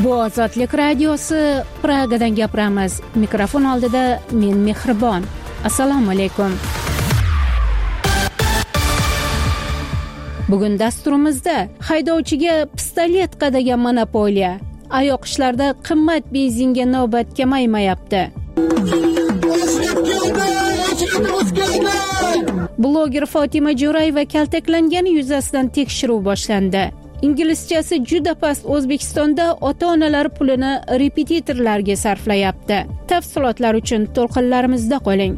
Bu Ozodlik radiosi, Pragadan gapiramiz. Mikrofon oldida men Mehribon. Assalomu alaykum. Bugun dasturimizda haydovchiga pistolet qadagan monopoliya, oyoq ishlarda qimmat benzinga navbat kamaymayapti. Bloger Fotima Jo'rayeva kaltaklangani yuzasidan tekshiruv boshlandi. Inglizchasi juda past O'zbekistonda ota-onalar pulini repetitorlarga sarflayapti. Tafsilotlar uchun to'lqinlarimizda qoling.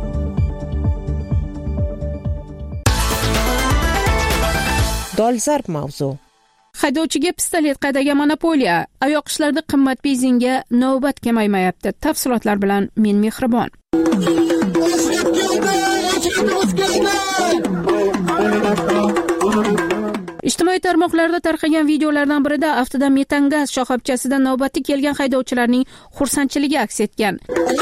Dolzarb mavzu. Haydovchiga pistolet qadagan monopoliya, oyoq ishlarda qimmat benzinga navbat kamaymayapti. Tafsilotlar bilan men Mehribon. Ijtimoiy tarmoqlarda tarqagan videolardan birida avtoda metan gaz shoxobchasida navbati kelgan haydovchilarning xursandchiligi aks etgan.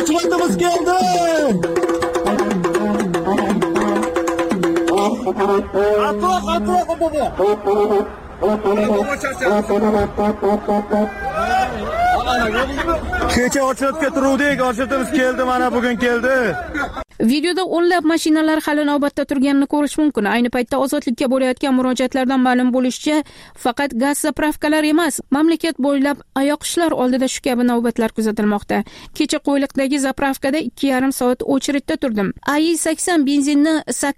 Kecha ochilibga turuvdik, ochilibimiz keldi, mana bugun keldi. Videoda o'nlab mashinalar hali navbatda turganini ko'rish mumkin. Ayni paytda Ozodlikka bo'layotgan murojaatlardan ma'lum bo'lishicha, faqat gaz zapravkalar emas, mamlakat bo'ylab oyoq ishlar oldida shu kabi navbatlar kuzatilmoqda. Kecha Qo'yliqdagi zapravkada 2,5 soat очередda turdim. AI80 benzinni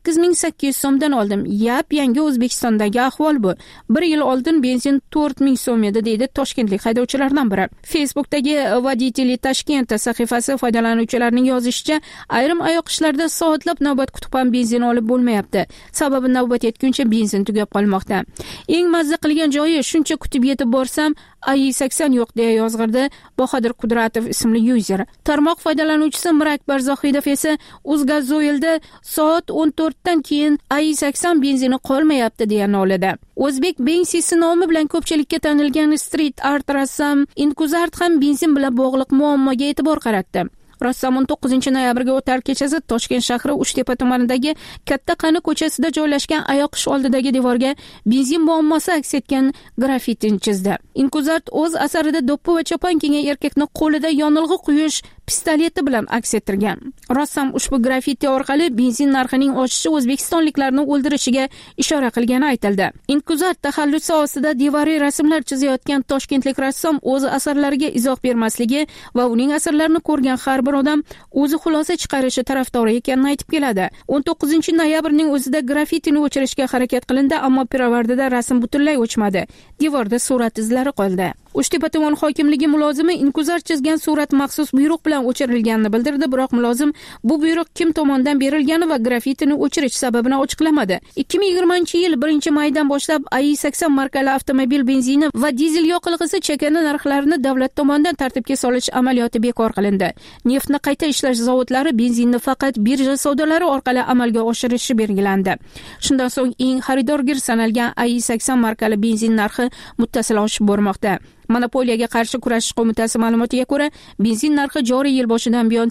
8,800 so'mdan oldim. Yangi O'zbekistondagi ahvol bu. 1 yil oldin benzin 4,000 so'm edi, deydi toshkentlik haydovchilardan biri. Facebookdagi Voditeli Tashkent sahifasi foydalanuvchilarining yozishicha, ayrim oyoq ishlarda soatlab navbat kutib ham benzin olib bo'lmayapti. Sababi navbat yetguncha benzin tugab qolmoqda. Eng mazza qilgan joyi, shuncha kutib yetib borsam, AI80 yo'q deya yozg'irdi Bahodir Qudratov ismli yuzer. Tarmoq foydalanuvchisi Mirakbar Zohidov esa O'zgazoilda soat 14 dan keyin AI80 benzini qolmayapti deya nolida. O'zbek Bensisi nomi bilan ko'pchilikka tanilgan street art rassom Inkuzart ham benzin bilan bog'liq muammoga e'tibor qaratdi. Rassom 19-noyabrga o'tar kechasi Toshkent shahri Uchtepa tumanidagi Katta Qani ko'chasida joylashgan oyoq ish oldidagi devorga benzin muammosi aks etgan grafitini chizdi. Inkuzart o'z asarida do'ppi va chopon kiygan erkakni qo'lida yonilg'i quyish pistoleti bilan aks ettirgan. Rassom ushbu grafiti orqali benzin narxining oshishi o'zbekistonliklarni o'ldirishiga ishora qilgani aytildi. Inkuzart taxallusi ostida devoriy rasmlar chizayotgan toshkentlik rassom o'z asarlariga izoh bermasligi va uning asarlarini ko'rgan har bir odam o'zi xulosa chiqarishi tarafdori ekanini aytib keladi. 19-noyabrning o'zida grafitini o'chirishga harakat qilindi, ammo pirovardida rasm butunlay o'chmadi. Devorda surat izlari qoldi. Uchtepa tuman hokimligi mulozimi Inkuzart chizgan surat maxsus buyruq bilan o'chirilganini bildirdi, biroq mulozim bu buyruq kim tomonidan berilgani va grafitini o'chirish sababini ochiqlamadi. 2020-yil 1-maydan boshlab AI80 markali avtomobil benzini va dizel yoqilg'isi chakana narxlarini davlat tomonidan tartibga solish amaliyoti bekor qilindi. Neftni qayta ishlash zavodlari benzinni faqat birja savdolari orqali amalga oshirishi belgilandi. Shundan so'ng eng xaridorgir sanalgan AI80 markali benzin narxi muttasil oshib bormoqda. Monopoliyaga qarshi kurashish qo'mitasi ma'lumotiga ko'ra, benzin narxi joriy yil boshidan buyon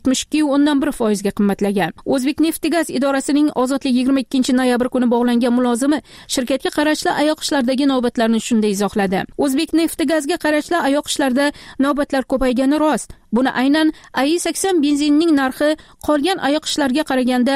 72,1% ga qimmatlagan. O'zbekneftgaz idorasining Ozodlik 22-noyabr kuni bog'langan mulozimi shirkatga qarashli oyoq ishlardagi navbatlarni shunday izohladi. O'zbekneftgazga qarashli oyoq ishlarda navbatlar ko'paygani rost. Buni aynan AI80 benzinining narxi qolgan oyoq ishlarga qaraganda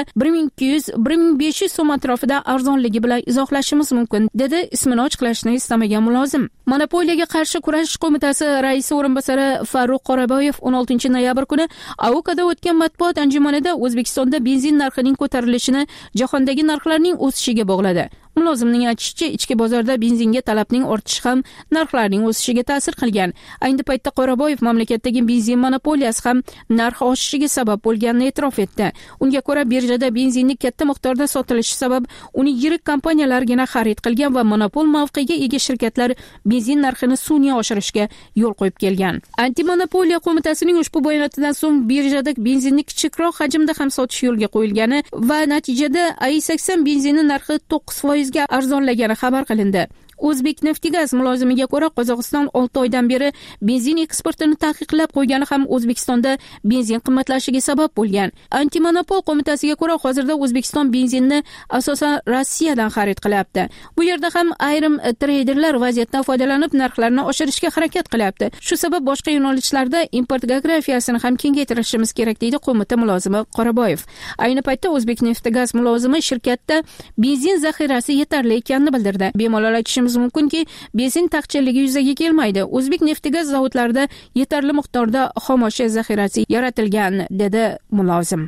1200-1500 so'm atrofida arzonligi bilan izohlashimiz mumkin, dedi ismini ochiqlashni istamagan mulozim. Monopoliyaga qarshi kurashish qo'mitasi raisi o'rinbosari Farruq Qoraboyev 16-noyabr kuni AOKda o'tgan matbuot anjumanida O'zbekistonda benzin narxining ko'tarilishini jahondagi narxlarning o'sishiga bog'ladi. Mulozimning aytishicha, ichki bozorda benzinga talabning ortishi ham narxlarning o'sishiga ta'sir qilgan. Ayni paytda Qoraboyev mamlakatdagi benzin monopoliyasi ham narx oshishiga sabab bo'lganini e'tirof etdi. Unga ko'ra, birjada benzinning katta miqdorda sotilishi sabab uni yirik kompaniyalargina xarid qilgan va monopol mavqega ega shirkatlar benzin narxini sun'iy oshirishga yo'l qo'yib kelgan. Antimonopoliya qo'mitasining ushbu bayonotidan so'ng birjada benzinni kichikroq hajmda ham sotish yo'lga qo'yilgani va natijada AI80 benzini narxi 9% ga arzonlagani xabar qilindi. O'zbekneftgaz mulozimiga ko'ra, Qozog'iston 6 oydan beri benzin eksportini taqiqlab qo'ygani ham O'zbekistonda benzin qimmatlashiga sabab bo'lgan. Antimonopol qo'mitasiga ko'ra, hozirda O'zbekiston benzinni asosan Rossiyadan xarid qilyapti. Bu yerda ham ayrim treyderlar vaziyatdan foydalanib narxlarni oshirishga harakat qilyapti. Shu sabab boshqa yo'nalishlarda import geografiyasini ham kengaytirishimiz kerak deydi qo'mita mulozimi Qoraboyev. Ayni paytda O'zbekneftgaz mulozimi shirkatda benzin zaxirasi yetarli ekanini bildirdi. Bemalol aytishimiz mumkinki, benzin taqchilligi yuzaga kelmaydi. O'zbekneftgaz zavodlarida yetarli miqdorda xomashyo zaxirasi yaratilgan, dedi mulozim.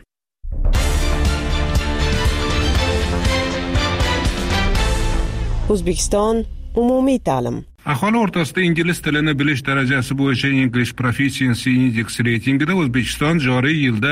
O'zbekiston umumiy ta'lim. Aholi o'rtasida ingliz tilini bilish darajasi bo'yicha English Proficiency Index reytingida O'zbekiston joriy yilda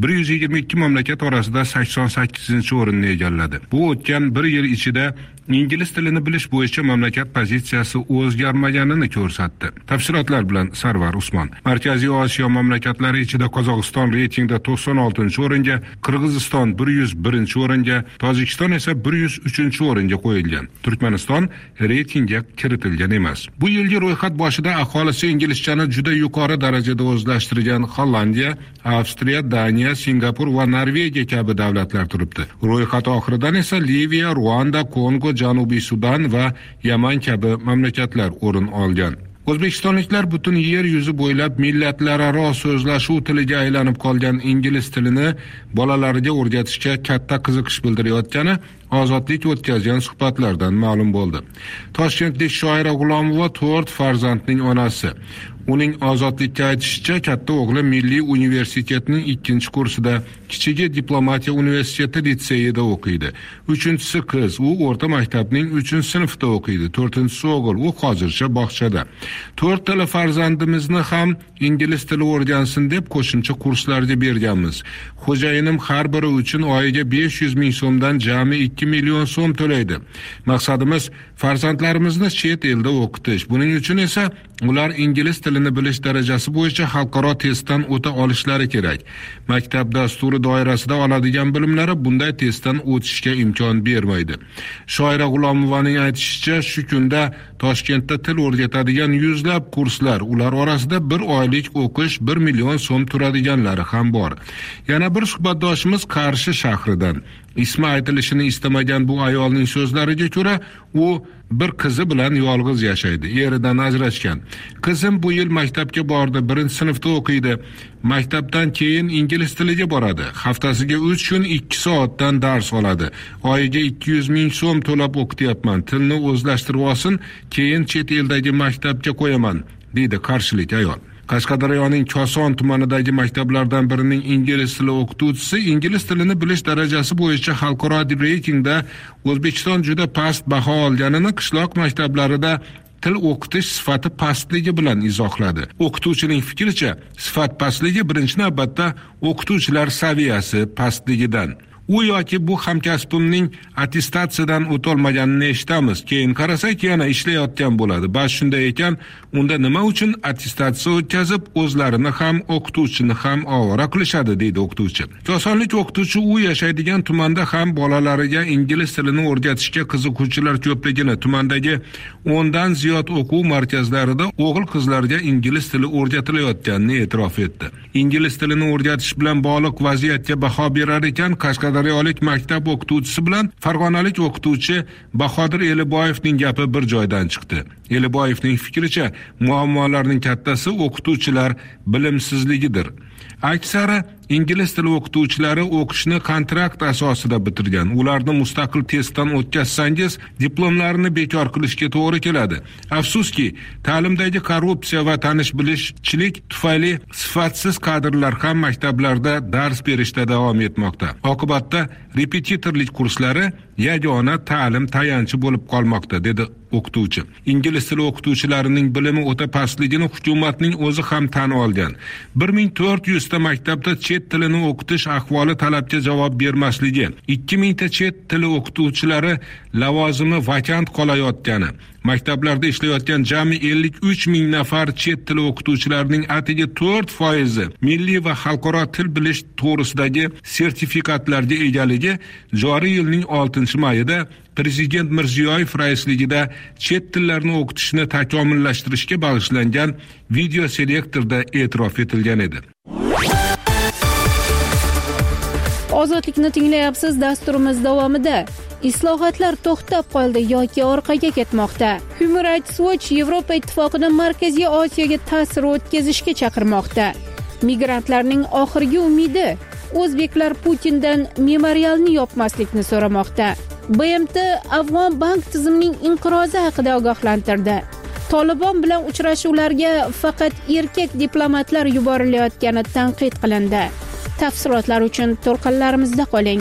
122 mamlakat orasida 88-o'rinni egalladi. Bu o'tgan bir yil ichida ingliz tilini bilish bo'yicha mamlakat pozitsiyasi o'zgarmaganini ko'rsatdi. Tafsilotlar bilan Sarvar Usmon. Markaziy Osiyo mamlakatlari ichida Qozog'iston reytingda 96-o'ringa, Qirg'iziston 101-o'ringa, Tojikiston esa 103-o'ringa qo'yilgan. Turkmaniston reytingga kiritilgan emas. Bu yilgi ro'yxat boshida aholisi inglizchani juda yuqori darajada o'zlashtirgan Hollandiya, Avstriya, Daniya, Singapur va Norvegiya kabi davlatlar turibdi. Ro'yxat oxiridan esa Liviya, Ruanda, Kongo, Janubiy Sudan va Yaman kabi mamlakatlar o'rin olgan. O'zbekistonliklar butun yer yuzi bo'ylab millatlararo so'zlashuv tiliga aylanib qolgan ingliz tilini bolalariga o'rgatishga katta qiziqish bildirayotgani Ozodlik o'tkazgan suhbatlardan ma'lum bo'ldi. Toshkentlik shoira G'ulomova 4 farzandning onasi. Uning Ozodlikka aytishicha, katta o'g'li Milliy universitetning 2-kursida, kichigi Diplomatiya universiteti litseyida o'qiydi. 3-si qiz, u o'rta maktabning 3-sinfda o'qiydi. 4-si o'g'il, u hozircha bog'chada. 4 tala farzandimizni ham ingliz tili o'rgansin deb qo'shimcha kurslarga berganmiz. Xo'jayinim har biri uchun oyiga 500 ming so'mdan jami 2 million so'm to'laydi. Maqsadimiz farzandlarimizni chet elda o'qitish. Buning uchun esa ular ingliz tilini bilish darajasi bo'yicha xalqaro testdan o'ta olishlari kerak. Maktab dasturi doirasida oladigan bilimlari bunday testdan o'tishga imkon bermaydi. Shoira G'ulomovaning aytishicha, shu kunda Toshkentda til o'rgatadigan yuzlab kurslar, ular orasida bir oylik o'qish 1 million so'm turadiganlari ham bor. Yana bir suhbatdoshimiz Qarshi shahridan. Ismi aytilishini istamagan bu ayolning so'zlariga ko'ra, u bir qizi bilan yolg'iz yashaydi. Eridan ajrashgan. Qizim bu yil maktabga bordi, 1-sinfda o'qiydi. Maktabdan keyin ingliz tiliga boradi. Haftasiga 3 kun 2 soatdan dars oladi. Oyiga 200 ming so'm to'lab o'qityapman. Tilni o'zlashtirib olsin, keyin chet eldagi maktabga qo'yaman, deydi qarshilik ayol. Qashqadaryoning Koson tumanidagi maktablardan birining ingliz tili o'qituvchisi ingliz tilini bilish darajasi bo'yicha xalqaro reytingda O'zbekiston juda past baho olganini qishloq maktablarida til o'qitish sifati pastligi bilan izohladi. O'qituvchining fikricha, sifat pastligi birinchi navbatda o'qituvchilar saviyasi pastligidan. U yoki bu hamkasbimning attestatsiyadan o'tolmaganini eshitamiz. Keyin qarasak yana ishlayotgan bo'ladi. Bas shunday ekan, unda nima uchun attestatsiya o'tkazib, o'zlarini ham o'qituvchini ham ovora qilishadi, deydi o'qituvchi. Kosonlik o'qituvchi u yashaydigan tumanda ham bolalariga ingliz tilini o'rgatishga qiziquvchilar ko'pligini, tumandagi 10 dan ziyod o'quv markazlarida o'g'il-qizlarga ingliz tili o'rgatilayotganini e'tirof etdi. Ingliz tilini o'rgatish bilan bog'liq vaziyatga baho berar ekan, Qashqadaryolik maktab o'qituvchisi bilan Farg'onalik o'qituvchi Bahodir Eliboyevning gapi bir joydan chiqdi. Eliboyevning fikricha, muammolarning kattasi o'qituvchilar bilimsizligidir. Aksari ingliz tili o'qituvchilari o'qishni kontrakt asosida bitirgan. Ularni mustaqil testdan o'tkazsangiz, diplomlarini bekor qilishga to'g'ri keladi. Afsuski, ta'limdagi korrupsiya va tanish-bilishchilik tufayli sifatsiz kadrlar ham maktablarda dars berishda davom etmoqda. Oqibatda repetitorlik kurslari yagona ta'lim tayanchi bo'lib qolmoqda, dedi o'qituvchi. Ingliz tili o'qituvchilarining bilimi o'ta pastligini hukumatning o'zi ham tan olgan. 1400 ta maktabda chet tilini o'qitish ahvoli talabga javob bermasligi, 2000 ta chet tili o'qituvchilari lavozimi vakant qolayotgani, maktablarda ishlayotgan jami 53 ming nafar chet tili o'qituvchilarining atigi 4% milliy va xalqaro til bilish to'g'risidagi sertifikatlarga egaligi joriy yilning 6-mayida Prezident Mirziyoyev raisligida chet tillarini o'qitishni takomillashtirishga bag'ishlangan video selektorda e'tirof etilgan edi. Ozodlikni tinglayapsiz. Dasturimiz davomida islohotlar to'xtab qoldi yoki orqaga ketmoqda. Human Rights Watch Yevropa Ittifoqini Markaziy Osiyoga ta'sir o'tkazishga chaqirmoqda. Migrantlarning oxirgi umidi o'zbeklar Putindan memorialni yopmaslikni so'ramoqda. BMT Afg'on bank tizimining inqirozi haqida ogohlantirdi. Tolibon bilan uchrashuvlarga faqat erkak diplomatlar yuborilayotgani tanqid qilindi. Tafsilotlar uchun to'lqinlarimizda qoling.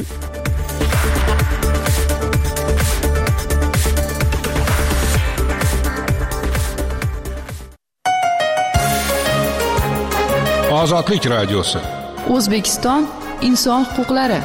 Ozodlik radiosi. O'zbekiston inson huquqlari.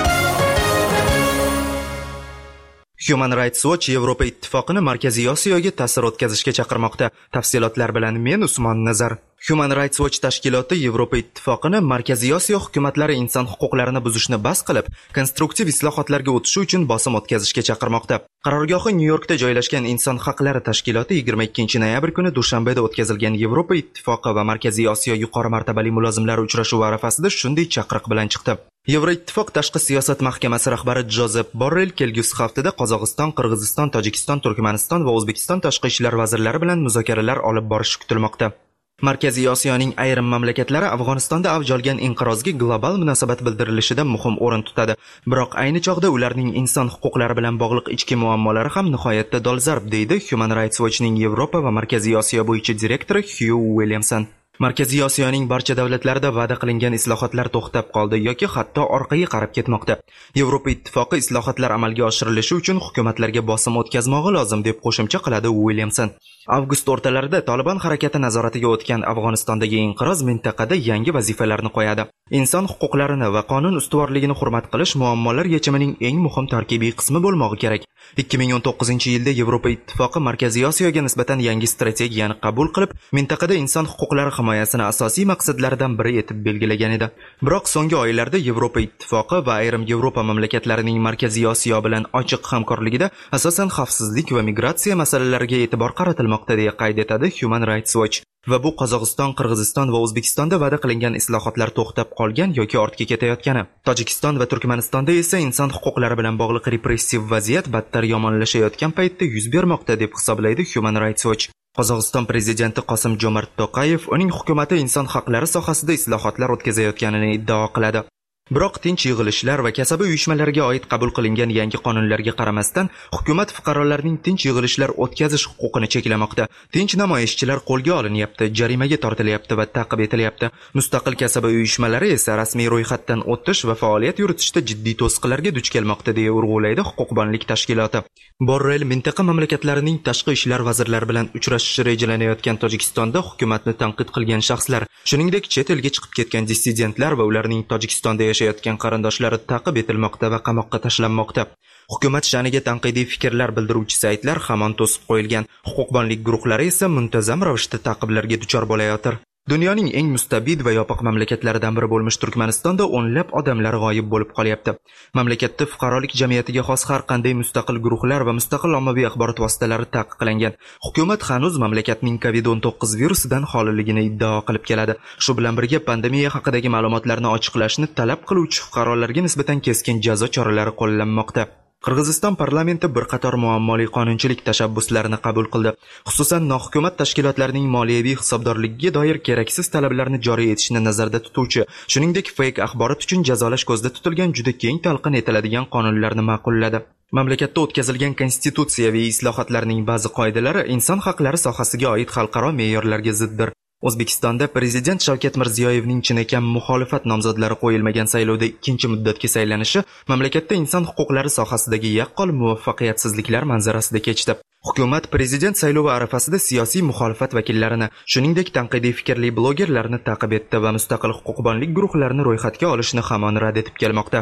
Human Rights Watch Yevropa Ittifoqini Markaziy Osiyoga ta'sir o'tkazishga chaqirmoqda. Tafsilotlar bilan men Usmon Nazar. Human Rights Watch tashkiloti Yevropa Ittifoqini Markaziy Osiyo hukumatlari inson huquqlarini buzishni bas qilib, konstruktiv islohotlarga o'tishi uchun bosim o'tkazishga chaqirmoqda. Qarorgohi Nyu-Yorkda joylashgan Inson haqlari tashkiloti 22-noyabr kuni Dushanbeda o'tkazilgan Yevropa Ittifoqi va Markaziy Osiyo yuqori martabali mulozimlari uchrashuvi arafasida shunday chaqiriq bilan chiqdi. Yevroittifoq tashqi siyosat mahkamasi rahbari Jozef Borrell kelgusi haftada Qozog'iston, Qirg'iziston, Tojikiston, Turkmaniston va O'zbekiston tashqi ishlar vazirlari bilan muzokaralar olib borishi kutilmoqda. Markaziy Osiyoning ayrim mamlakatlari Afg'onistonda avj olgan inqirozga global munosabat bildirilishida muhim o'rin tutadi. Biroq ayni chog'da ularning inson huquqlari bilan bog'liq ichki muammolari ham nihoyatda dolzarb, deydi Human Rights Watchning Yevropa va Markaziy Osiyo bo'yicha direktori Hugh Williamson. Markaziy Osiyoning barcha davlatlarida va'da qilingan islohotlar to'xtab qoldi yoki hatto orqaga qarab ketmoqda. Yevropa Ittifoqi islohotlar amalga oshirilishi uchun hukumatlarga bosim o'tkazmog'i lozim, deb qo'shimcha qiladi Williamson. Avgust o'rtalarida Tolibon harakati nazoratiga o'tgan Afg'onistondagi inqiroz mintaqada yangi vazifalarni qo'yadi. Inson huquqlarini va qonun ustuvorligini hurmat qilish muammolar yechimining eng muhim tarkibiy qismi bo'lmog'i kerak. 2019-yilda Yevropa Ittifoqi Markaziy Osiyoga nisbatan yangi strategiyani qabul qilib, mintaqada inson huquqlari himoyasini asosiy maqsadlaridan biri etib belgilagan edi. Biroq so'nggi oylarda Yevropa Ittifoqi va ayrim Yevropa mamlakatlarining Markaziy Osiyo bilan ochiq hamkorligida asosan xavfsizlik va migratsiya masalalariga e'tibor qaratilmoqda, deya qayd etadi Human Rights Watch. Va bu Qozog'iston, Qirg'iziston va O'zbekistonda va'da qilingan islohotlar to'xtab qolgan yoki ortga ketayotgani. Tojikiston va Turkmanistonda esa inson huquqlari bilan bog'liq repressiv vaziyat battar yomonlashayotgan paytda yuz bermoqda, deb hisoblaydi Human Rights Watch. Qozog'iston prezidenti Qosim-Jomart To'qayev uning hukumatı inson haqlari sohasida islohotlar o'tkazayotganini iddao qiladi. Biroq tinch yig'ilishlar va kasaba uyushmalariga oid qabul qilingan yangi qonunlarga qaramasdan, hukumat fuqarolarning tinch yig'ilishlar o'tkazish huquqini cheklamoqda. Tinch namoyishchilar qo'lga olinyapti, jarimaga tortilyapti va ta'qib etilyapti. Mustaqil kasaba uyushmalari esa rasmiy ro'yxatdan o'tish va faoliyat yuritishda jiddiy to'siqlarga duch kelmoqda, deya urg'ulaydi huquqbonlik tashkiloti. Borrell mintaqa mamlakatlarining tashqi ishlar vazirlari bilan uchrashishi rejalanayotgan Tojikistonda hukumatni tanqid qilgan shaxslar, shuningdek chet elga chiqib ketgan dissidentlar va ularning Tojikistonda yashayotgan qarindoshlari ta'qib etilmoqda va qamoqqa tashlanmoqda. Hukumat sha'niga tanqidiy fikrlar bildiruvchi saytlar hamon to'sib qo'yilgan. Huquqbonlik guruhlari esa muntazam ravishda ta'qiblarga duchor bo'layotir. Dunyoning eng mustabid va yopiq mamlakatlaridan biri bo'lmish Turkmanistonda o'nlab odamlar g'oyib bo'lib qolyapti. Mamlakatda fuqarolik jamiyatiga xos har qanday mustaqil guruhlar va mustaqil ommaviy axborot vositalari taqiqlangan. Hukumat hanuz mamlakatning COVID-19 virusidan xoliligini iddao qilib keladi. Shu bilan birga pandemiya haqidagi ma'lumotlarni ochiqlashni talab qiluvchi fuqarolarga nisbatan keskin jazo choralari qo'llanmoqda. Qirg'iziston parlamenti bir qator muammoli qonunchilik tashabbuslarini qabul qildi. Xususan, nohukumat tashkilotlarining moliyaviy hisobdorligiga doir keraksiz talablarni joriy etishni nazarda tutuvchi, shuningdek fake axborot uchun jazolash ko'zda tutilgan juda keng talqin etiladigan qonunlarni ma'qulladi. Mamlakatda o'tkazilgan konstitutsiyaviy islohotlarning ba'zi qoidalari inson haqlari sohasiga oid xalqaro me'yorlarga ziddir. O'zbekistonda prezident Shavkat Mirziyoyevning chinakam muxolifat nomzodlari qo'yilmagan saylovda ikkinchi muddatga saylanishi mamlakatda inson huquqlari sohasidagi yaqqol muvaffaqiyatsizliklar manzarasida kechdi. Hukumat prezident saylovi arafasida siyosiy muxolifat vakillarini, shuningdek tanqidiy fikrli blogerlarni ta'qib etdi va mustaqil huquqbonlik guruhlarini ro'yxatga olishni hamon rad etib kelmoqda.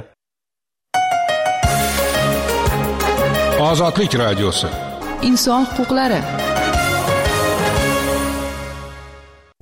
Ozodlik radiosi. Inson huquqlari.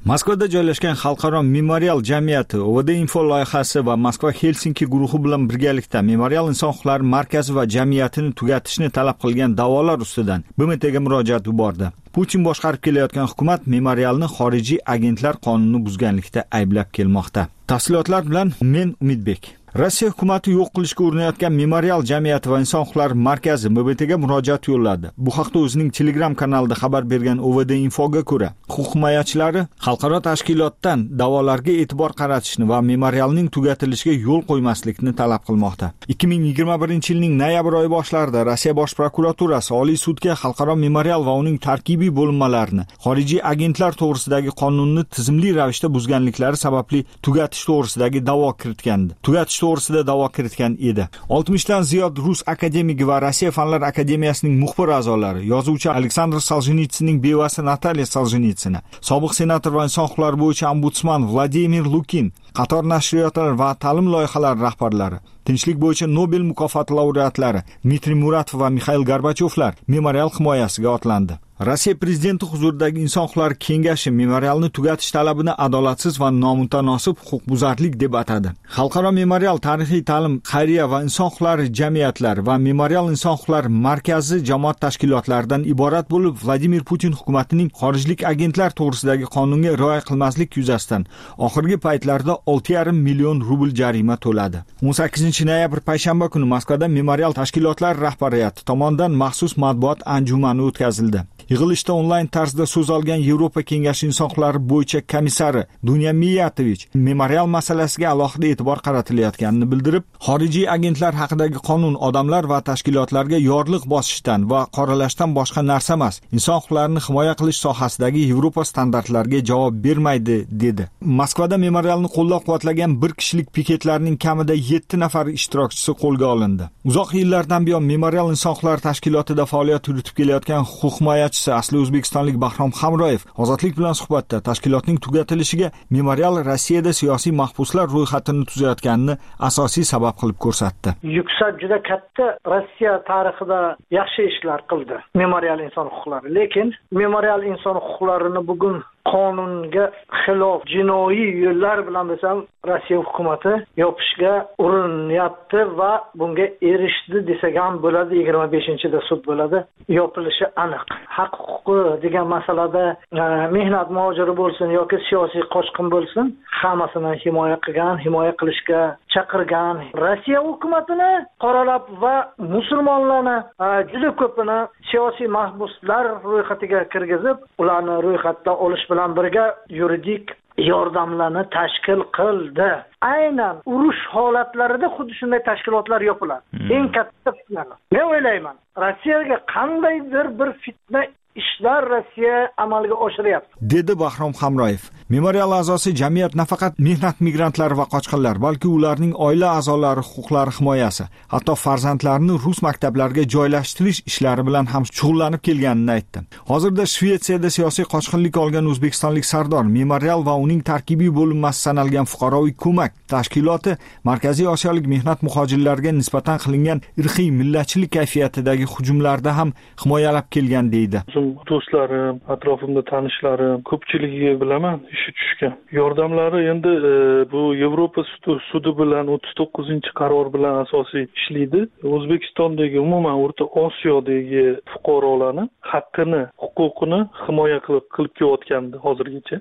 Moskvada joylashgan Xalqaro memorial jamiyati OVD Info loyihasi va Moskva Helsinki guruhi bilan birgalikda Memorial inson huquqlari markazi va jamiyatini tugatishni talab qilgan da'volar ustidan BMTga murojaat yubordi. Putin boshqarib kelayotgan hukumat memorialni xorijiy agentlar qonunini buzganlikda ayblab kelmoqda. Tafsilotlar bilan men Umidbek. Rossiya hukumati yo'q qilishga urinayotgan Memorial jamiyati va inson huquqlari markazi BMTga murojaat yo'lladi. Bu haqda o'zining Telegram kanalida xabar bergan OVD Infoga ko'ra, huquq himoyachilari xalqaro tashkilotdan da'volarga e'tibor qaratishni va memorialning tugatilishiga yo'l qo'ymaslikni talab qilmoqda. 2021-yilning noyabr oyi boshlarida Rossiya bosh prokuraturasi Oliy sudga xalqaro memorial va uning tarkibiy bo'linmalarini xorijiy agentlar to'g'risidagi qonunni tizimli ravishda buzganliklari sababli tugatish to'g'risidagi da'vo kiritgandi. Tugatish to'g'risida da'vo kiritgan edi. 60 dan ziyod rus akademigi va Rossiya Fanlar akademiyasining muxbir a'zolari, yozuvchi Aleksandr Soljenitsinning bevasi Natalya Soljenitsina, sobiq senator va inson huquqlari bo'yicha ombudsman Vladimir Lukin, qator nashriyotlar va ta'lim loyihalari rahbarlari, tinchlik bo'yicha Nobel mukofoti laureatlari Dmitriy Muratov va Mixail Gorbachevlar memorial himoyasiga otlandi. Rossiya prezidenti huzuridagi inson huquqlari kengashi memorialni tugatish talabini adolatsiz va nomutanosib huquqbuzarlik deb atadi. Xalqaro memorial tarixiy ta'lim, xayriya va inson huquqlari jamiyatlari va Memorial inson huquqlari markazi jamoat tashkilotlaridan iborat bo'lib, Vladimir Putin hukumatining xorijlik agentlar to'g'risidagi qonunga rioya qilmaslik yuzasidan oxirgi paytlarda 6,5 million rubl jarima to'ladi. 18 noyabr payshanba kuni Moskvada Memorial tashkilotlari rahbariyati tomonidan maxsus matbuot anjumani o'tkazildi. Yig'ilishda onlayn tarzda so'z olgan Yevropa kengashi inson huquqlari bo'yicha komissari Dunya Miyatovich memorial masalasiga alohida e'tibor qaratilayotganini bildirib, xorijiy agentlar haqidagi qonun odamlar va tashkilotlarga yorliq bosishdan va qoralashdan boshqa narsa emas, inson huquqlarini himoya qilish sohasidagi Yevropa standartlariga javob bermaydi, dedi. Moskvada memorialni qo'llab-quvvatlagan bir kishilik piketlarning kamida 7 nafar ishtirokchisi qo'lga olindi. Uzoq yillardan buyon Memorial inson huquqlari tashkilotida faoliyat yuritib kelayotgan huquq himoyachisi asli o'zbekistonlik Bahrom Hamroyev Ozodlik bilan suhbatda tashkilotning tugatilishiga Memorial Rossiyada siyosiy mahbuslar ro'yxatini tuzayotganini asosiy sabab qilib ko'rsatdi. Yuksak juda katta Rossiya tarixida yaxshi ishlar qildi Memorial inson huquqlari, lekin Memorial inson huquqlarini bugun qonunga xilof jinoiy yo'llar bilan desam Rossiya hukumati yopishga urinyapti va bunga erishdi desak ham bo'ladi. 25-da sud bo'ladi. Yopilishi aniq. Haq huquqi degan masalada mehnat muhojiri bo'lsin yoki siyosiy qochqin bo'lsin, hammasini himoya qilgan, himoya qilishga chaqirgan. Rossiya hukumatini qoralab va musulmonlarni juda ko'pini siyosiy mahbuslar ro'yxatiga kirgizib, ularni ro'yxatdan olish bilan birga yuridik yordamlarni tashkil qildi. Aynan urush holatlarida xuddi shunday tashkilotlar yopiladi. Eng katta fitna. Men o'ylayman, Rossiyaga qandaydir bir fitna ishlar Rossiya amalga oshiryapti, dedi Bahrom Hamroyev. Memorial a'zosi jamiyat nafaqat mehnat migrantlari va qochqinlar, balki ularning oila a'zolari huquqlari himoyasi, hatto farzandlarini rus maktablariga joylashtirish ishlari bilan ham shug'ullanib kelganini aytdi. Hozirda Shvetsiyada siyosiy qochqinlik olgan o'zbekistonlik sardor Memorial va uning tarkibiy bo'linmasi sanalgan fuqaroviy ko'mak tashkiloti Markaziy Osiyolik mehnat muhojirlariga nisbatan qilingan irqiy millatchilik kayfiyatidagi hujumlarda ham himoyalab kelgan, deydi. Do'stlarim, atrofimda tanishlarim ko'pchiligiga bilaman ishi tushgan. Yordamlari endi bu Yevropa sudi bilan 39-qaror bilan asosiy ishlaydi. O'zbekistondagi umuman O'rta Osiyodagi fuqarolarning haqqini, huquqini himoya qilib kelayotgandi hozirgacha.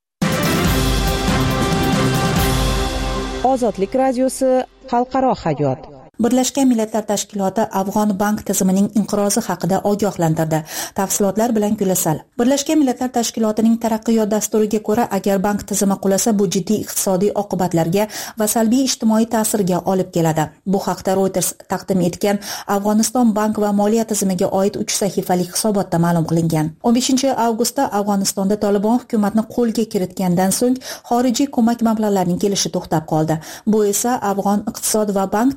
Ozodlik radiosi xalqaro hayot. Birlashgan Millatlar Tashkiloti Afg'on bank tizimining inqirozi haqida ogohlantirdi. Tafsilotlar bilan Gulasal. Birlashgan Millatlar Tashkilotining taraqqiyot dasturiga ko'ra, agar bank tizimi qulasa, bu jiddiy iqtisodiy oqibatlarga va salbiy ijtimoiy ta'sirga olib keladi. Bu haqda Reuters taqdim etgan Afg'oniston bank va moliya tizimiga oid 3 sahifalik hisobotda ma'lum qilingan. 15-avgustda Afg'onistonda Taliban hukumatni qo'lga kiritgandan so'ng xorijiy ko'mak mablag'larining kelishi to'xtab qoldi. Bu esa afg'on iqtisod va bank tizimini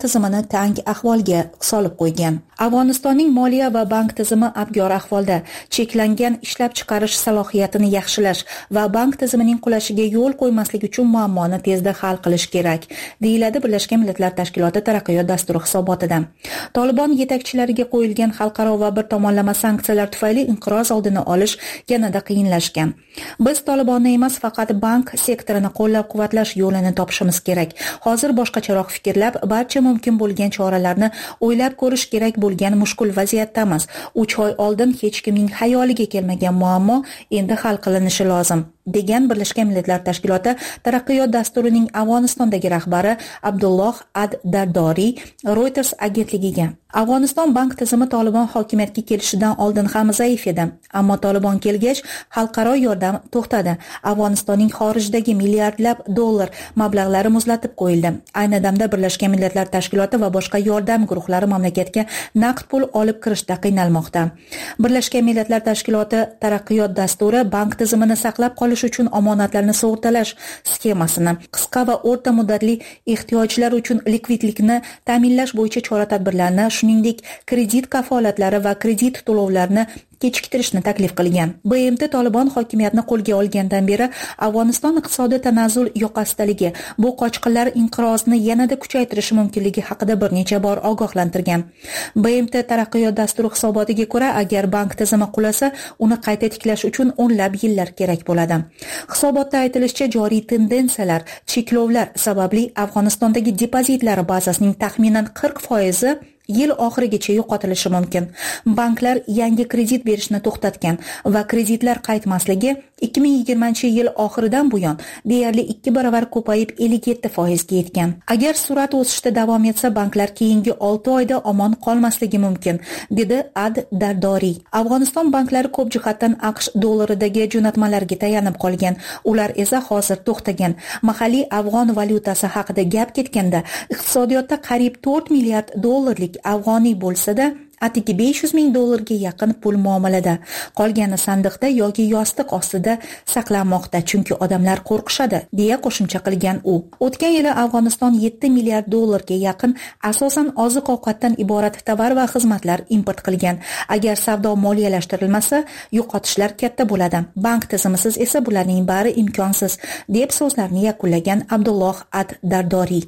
tang ahvolga solib qo'ygan. Afg'onistonning moliya va bank tizimi abgor ahvolda. Cheklangan ishlab chiqarish salohiyatini yaxshilash va bank tizimining qulashiga yo'l qo'ymaslik uchun muammoni tezda hal qilish kerak, deyiladi Birlashgan Millatlar Tashkiloti taraqqiyot dasturi hisobotida. Tolibon yetakchilariga qo'yilgan xalqaro va bir tomonlama sanksiyalar tufayli inqiroz oldini olish yanada qiyinlashgan. Biz Tolibonni emas, faqat bank sektorini qo'llab-quvvatlash yo'lini topishimiz kerak. Hozir boshqacharoq fikrlab, barcha mumkin bo'lgan choralarni o'ylab ko'rish kerak bo'lgan mushkul vaziyatdamiz. 3 oy oldin hech kimning xayoliga kelmagan muammo endi hal qilinishi lozim, degan Birlashgan Millatlar Tashkiloti taraqqiyot dasturining Afg'onistondagi rahbari Abdulloh ad-Dardoriy Reuters agentligiga. Afg'oniston bank tizimi Tolibon hokimiyatga kelishidan oldin ham zaif edi, ammo Tolibon kelgach xalqaro yordam to'xtadi. Afg'onistonning xorijdagi milliardlab dollar mablag'lari muzlatib qo'yildi. Ayni damda Birlashgan Millatlar Tashkiloti va boshqa yordam guruhlari mamlakatga naqd pul olib kirishda qiynalmoqda. Birlashgan Millatlar Tashkiloti taraqqiyot dasturi bank tizimini saqlab qolish uchun omonatlarni sug'urtalash sxemasini, qisqa va o'rta muddatli ehtiyojlar uchun likvidlikni ta'minlash bo'yicha chora-tadbirlarni, shuningdek kredit kafolatlari va kredit to'lovlarini kechiktirishni taklif qilgan. BMT Tolibon hokimiyatni qo'lga olgandan beri Afg'oniston iqtisodiy tanazzul yoqasidaligi, bu qochqinlar inqirozni yanada kuchaytirishi mumkinligi haqida bir necha bor ogohlantirgan. BMT taraqqiyot dasturi hisobotiga ko'ra, agar bank tizimi qulasa, uni qayta tiklash uchun o'nlab yillar kerak bo'ladi. Hisobotda aytilishicha, joriy tendensiyalar, cheklovlar sababli Afg'onistondagi depozitlar bazasining taxminan 40% yil oxirigacha yo'qotilishi mumkin. Banklar yangi kredit berishni to'xtatgan va kreditlar qaytmasligi 2020-yil oxiridan buyon deyarli 2 baravar ko'payib 57% ga yetgan. Agar sur'at o'sishda davom etsa, banklar keyingi 6 oyda omon qolmasligi mumkin, dedi ad-Dardoriy. Afg'oniston banklari ko'p jihatdan AQSh dollaridagi jo'natmalarga tayanib qolgan. Ular esa hozir to'xtagan. Mahalliy afg'on valyutasi haqida gap ketganda, iqtisodiyotda qariyb 4 milliard dollarlik afg'oniy bo'lsa-da, atigi 500 ming dollarga yaqin pul muomalada. Qolgani sandiqda yoki yostiq ostida saqlanmoqda, chunki odamlar qo'rqishadi, deya qo'shimcha qilgan u. O'tgan yili Afg'oniston 7 milliard dollarga yaqin asosan oziq-ovqatdan iborat tovar va xizmatlar import qilgan. Agar savdo moliyalashtirilmasa, yo'qotishlar katta bo'ladi. Bank tizimisiz esa bularning bari imkonsiz, deb so'zlarini yakunlagan Abdulloh ad-Dardoriy.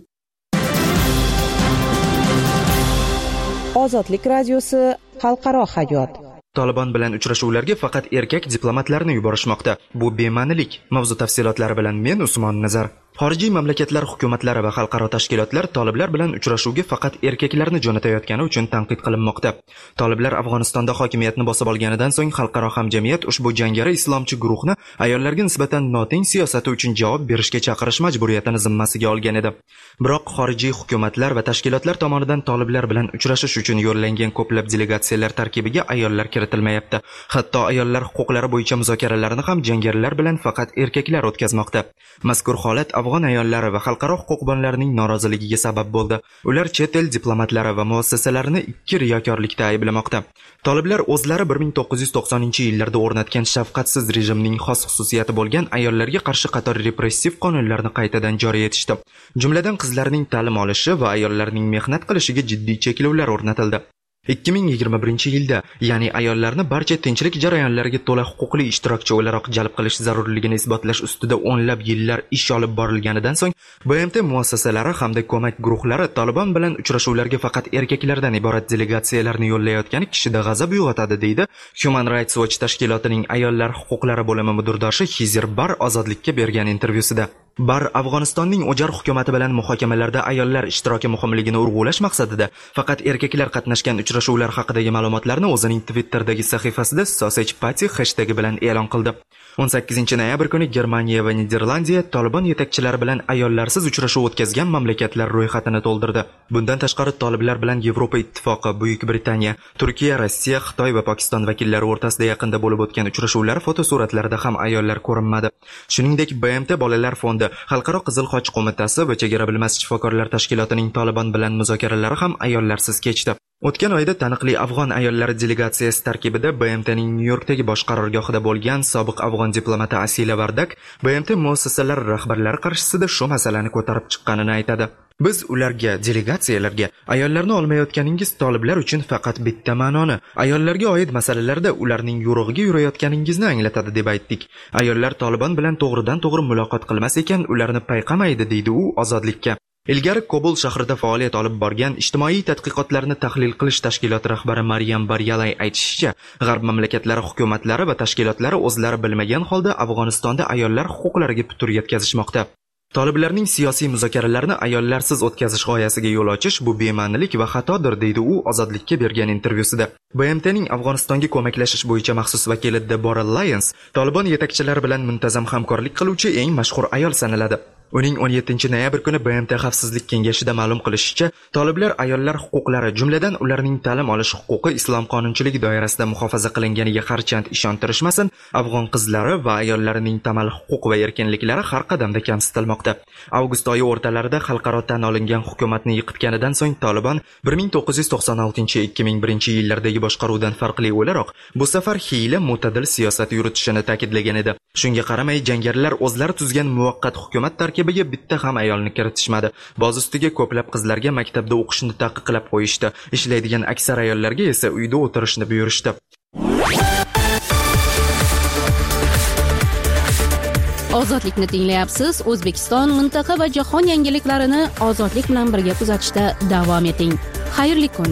Ozodlik radiosi xalqaro hayot. Tolibon bilan uchrashuvlarga faqat erkak diplomatlarni yuborishmoqda. Bu bema'nilik. Mavzu tafsilotlari bilan men Usmon Nazar. Xorijiy mamlakatlar hukumatlari va xalqaro tashkilotlar toliblar bilan uchrashuvga faqat erkaklarni jo'natayotgani uchun tanqid qilinmoqda. Toliblar Afg'onistonda hokimiyatni bosib olganidan so'ng xalqaro hamjamiyat ushbu jangari islomchi guruhni ayollarga nisbatan noteng siyosati uchun javob berishga chaqirish majburiyatini zimmasiga olgan edi. Biroq xorijiy hukumatlar va tashkilotlar tomonidan toliblar bilan uchrashish uchun yo'llangan ko'plab delegatsiyalar tarkibiga ayollar kiritilmayapti. Hatto ayollar huquqlari bo'yicha muzokaralarni ham jangarilar bilan faqat erkaklar o'tkazmoqda. Mazkur holat afg'on ayollari va xalqaro huquqbonlarning noroziligiga sabab bo'ldi. Ular chet el diplomatlari va muassasalarini ikki riyokorlikda ayblamoqda. Toliblar o'zlari 1990-yillarda o'rnatgan shafqatsiz rejimning xos xususiyati bo'lgan ayollarga qarshi qator repressiv qonunlarni qaytadan joriy etishdi. Jumladan qizlarning ta'lim olishi va ayollarning mehnat qilishiga jiddiy cheklovlar o'rnatildi. 2021-yilda, ya'ni ayollarni barcha tinchlik jarayonlariga to'la huquqli ishtirokchi o'laroq jalb qilish zarurligini isbotlash ustida o'nlab yillar ish olib borilganidan so'ng, BMT muassasalari hamda ko'mak guruhlari Tolibon bilan uchrashuvlarga faqat erkaklardan iborat delegatsiyalarni yo'llayotgani kishida g'azab uyg'otadi, deydi Human Rights Watch tashkilotining ayollar huquqlari bo'limi mudirdoshi Xizir Bar Ozodlikka bergan intervyusida. Bar Afg'onistonning o'jar hukumati bilan muhokamalarda ayollar ishtiroki muhimligini urg'ulash maqsadida faqat erkaklar qatnashgan uchrashuvlar haqidagi ma'lumotlarni o'zining Twitter'dagi sahifasida Sausage Party hashtagi bilan e'lon qildi. 18-noyabr kuni Germaniya va Niderlandiya Tolibon yetakchilari bilan ayollarsiz uchrashuv o'tkazgan mamlakatlar ro'yxatini to'ldirdi. Bundan tashqari toliblar bilan Yevropa Ittifoqi, Buyuk Britaniya, Turkiya, Rossiya, Xitoy va Pokiston vakillari o'rtasida yaqinda bo'lib o'tgan uchrashuvlar fotosuratlarida ham ayollar ko'rinmadi. Shuningdek, BMT Bolalar fondi, Xalqaro Qizil Xoch qo'mitasi va Chegara bilmas shifokorlar tashkilotining Tolibon bilan muzokaralari ham ayollarsiz kechdi. O'tgan oyda taniqli afg'on ayollari delegatsiyasi tarkibida BMTning Nyu-Yorkdagi bosh qarorgohida bo'lgan sobiq afg'on diplomati Asila Vardak BMT muassasalari rahbarlari qarshisida shu masalani ko'tarib chiqqanini aytadi. Biz ularga, delegatsiyalarga ayollarni olmayotganingiz toliblar uchun faqat bitta ma'noni, ayollarga oid masalalarda ularning yo'rig'iga yurayotganingizni anglatadi deb aytdik. Ayollar Tolibon bilan to'g'ridan-to'g'ri muloqot qilmas ekan, ularni payqamaydi, deydi u Ozodlikka. Ilgari Kobul shahrida faoliyat olib borgan ijtimoiy tadqiqotlarni tahlil qilish tashkiloti rahbari Maryam Baryalay aytishicha, g'arb mamlakatlari hukumatlari va tashkilotlari o'zlari bilmagan holda Afg'onistonda ayollar huquqlariga putur yetkazishmoqda. Toliblarning siyosiy muzokaralarni ayollarsiz o'tkazish g'oyasiga yo'l ochish bu bema'nilik va xatodir, deydi u Ozodlikka bergan intervyusida. BMTning Afg'onistonga ko'maklashish bo'yicha maxsus vakili Deborah Lyons Tolibon yetakchilari bilan muntazam hamkorlik qiluvchi eng mashhur ayol sanaladi. Uning 17-noyabr kuni BMT Xavfsizlik kengashida ma'lum qilishicha, toliblar ayollar huquqlari, jumladan ularning ta'lim olish huquqi islom qonunchiligi doirasida muhofaza qilinganiga harchand ishontirishmasin, afg'on qizlari va ayollarining tamal huquq va erkinliklari har qadamda kamsitilmoqda. Avgust oyi o'rtalarida xalqaro tan olingan hukumatni yiqitganidan so'ng Tolibon 1996-2001 yillardagi boshqaruvdan farqli o'laroq, bu safar hiyla mo'tadil siyosat yuritishini ta'kidlagan edi. Shunga qaramay, jangarilar o'zlari tuzgan muvaqqat hukumat tarkibiga bitta ham ayolni kiritishmadi. Boz ustiga ko'plab qizlarga maktabda o'qishni taqiqlab qo'yishdi. Ishlaydigan aksar ayollarga esa uyda o'tirishni buyurishdi. Ozodlikni tinglayapsiz. O'zbekiston, mintaqa va jahon yangiliklarini ozodlik bilan birga kuzatishda davom eting. Xayrli kun.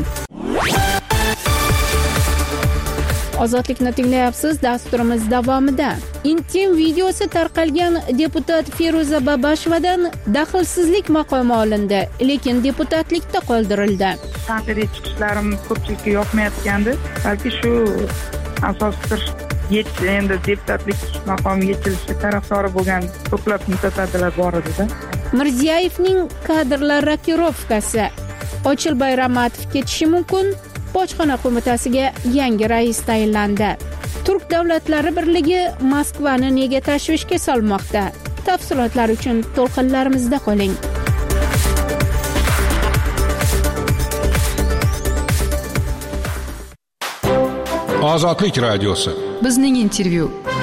Ozodlikni tinglayapsiz. Dasturimiz davomida intim videosi tarqalgan deputat Feruza Babashevadan daxlsizlik maqomi olindi, lekin deputatlikda qoldirildi. Tanqidiy chiqishlarim ko'pchilikka yoqmayotgandi. Balki shu asosdir. Endi deputatlik maqomi yechilishi tarafdori bo'lgan ko'plab mutasaddilar bor edi-da. Mirziyoyevning kadrlar rokirovkasi. Ochilboy Ramatov ketishi mumkin. Bojxona qo'mitasiga yangi rais tayinlandi. Turk davlatlari birligi Moskvani nega tashvishga solmoqda? Tafsilotlar uchun to'lqinlarimizda qoling. Ozodlik radiosi. Bizning intervyu.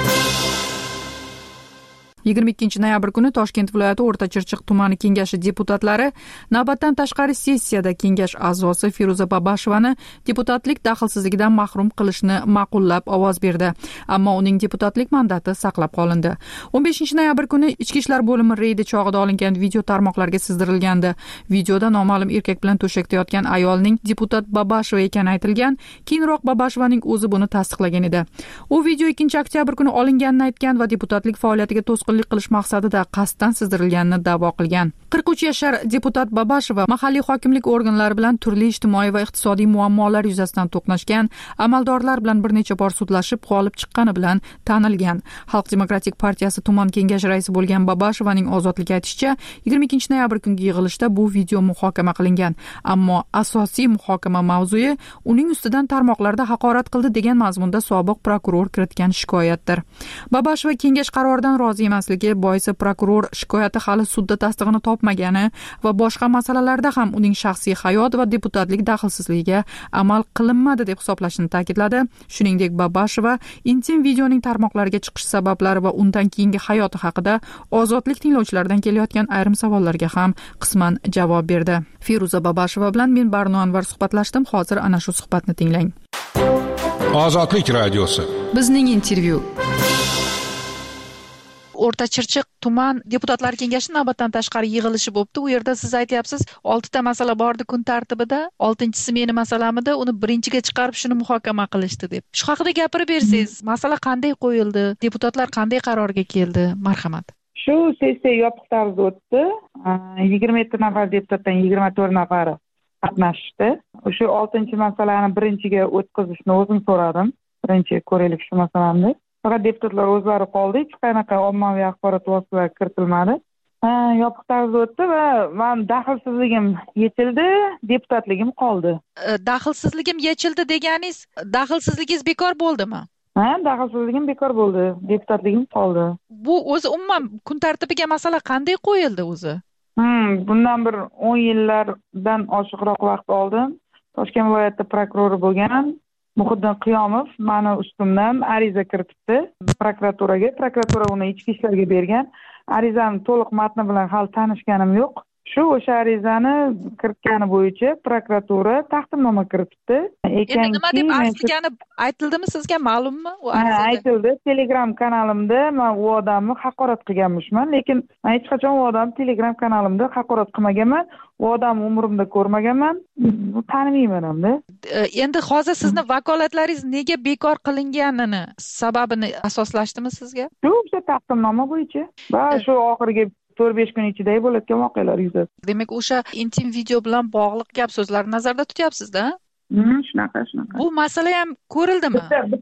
22-noyabr kuni Toshkent viloyati O'rta Chirchiq tumani kengashi deputatlari navbatdan tashqari sessiyada kengash a'zosi Feruza Babashevani deputatlik daxlsizligidan mahrum qilishni ma'qullab ovoz berdi. Ammo uning deputatlik mandati saqlab qolindi. 15-noyabr kuni Ichki ishlar bo'limi reydi chog'ida olingan video tarmoqlarga sizdirilgandi. Videoda noma'lum erkak bilan to'shakda yotgan ayolning deputat Babasheva ekani aytilgan. Keyinroq Babashevaning o'zi buni tasdiqlagan edi. U video 2-oktyabr kuni olinganini aytgan va deputatlik faoliyatiga to'sqinlik qilish maqsadida qasddan sizdirilganini da'vo qilgan. 43 yashar deputat Babasheva mahalliy hokimlik organlari bilan turli ijtimoiy va iqtisodiy muammolar yuzasidan to'qnashgan, amaldorlar bilan bir necha bor sudlashib, g'olib chiqqani bilan tanilgan. Xalq demokratik partiyasi tuman kengashi raisi bo'lgan Babashevaning ozodlik aytishicha, 22-noyabr kungi yig'ilishda bu video muhokama qilingan. Ammo asosiy muhokama mavzui uning ustidan tarmoqlarda haqorat qildi degan mazmunda sobiq prokuror kiritgan shikoyatdir. Babasheva kengash qaroridan rozi emasligi boisi prokuror shikoyati hali sudda tasdig'ini topmagani va boshqa masalalarda ham uning shaxsiy hayot va deputatlik daxlsizligiga amal qilinmadi deb hisoblashini ta'kidladi. Shuningdek, Babasheva intim videoning tarmoqlarga chiqish sabablari va undan keyingi hayoti haqida ozodlik tinglovchilaridan kelayotgan ayrim savollarga ham qisman javob berdi. Feruza Babasheva bilan men Barno Anvar suhbatlashdim. Hozir ana shu suhbatni tinglang. Ozodlik radiosi. Bizning intervyu. O'rta Chirchiq tuman deputatlar kengashi navbatdan tashqari yig'ilishi bo'libdi. U yerda siz aytyapsiz, 6 ta masala bordi kun tartibida. 6-chisi meni masalamida, uni birinchiga chiqarib shuni muhokama qilishdi deb. Shu haqida gapirib bersangiz, masala qanday qo'yildi? Deputatlar qanday qarorga keldi? Marhamat. Shu sessiya yopiq tarzda o'tdi. 27 nafar deputatdan 24 nafari qatnashdi. O'sha 6-masalani birinchiga o'tkazishni o'zim so'radim. Birinchi ko'raylik shu masalani. Faqat deputatlar o'zlari qoldi, hech qanaqa ommaviy axborot vositalari kiritilmadi. Yopiq tarzda o'tdi va men daxlsizligim yechildi, deputatligim qoldi. Daxlsizligim yechildi deganingiz, daxlsizligingiz bekor bo'ldimi? Ha, daxlsizligim bekor bo'ldi, deputatligim qoldi. Bu o'zi umuman kun tartibiga masala qanday qo'yildi o'zi? Bundan bir 10 yillardan oshiqroq vaqt oldin Toshkent viloyati prokurori bo'lgan Muhiddin Qiyomov mani ustimdan ariza kiritibdi prokuraturaga. Prokuratura uni ichki ishlarga bergan. Arizani to'liq matni bilan hali tanishganim yo'q. O'sha arizani kiritgani bo'yicha prokuratura taqdimnoma kiritibdi. Endi nima deb arzigani aytildimi sizga, ma'lummi? Aytildi. Telegram kanalimda men u odamni haqorat qilganman, lekin men hech qachon u odamni Telegram kanalimda haqorat qilmaganman. U odamni umrimda ko'rmaganman, tanimayman hamda. Endi hozir sizni vakolatlaringiz nega bekor qilinganini sababini asoslashdimi sizga? O'sha taqdimnoma bo'yicha va shu oxirgi 4-5 kun ichida bo'layotgan voqealar yuzasidan. Demak, o'sha intim video bilan bog'liq gap so'zlarni nazarda tutyapsiz-da? Shunaqa. Bu masala ham ko'rildimi?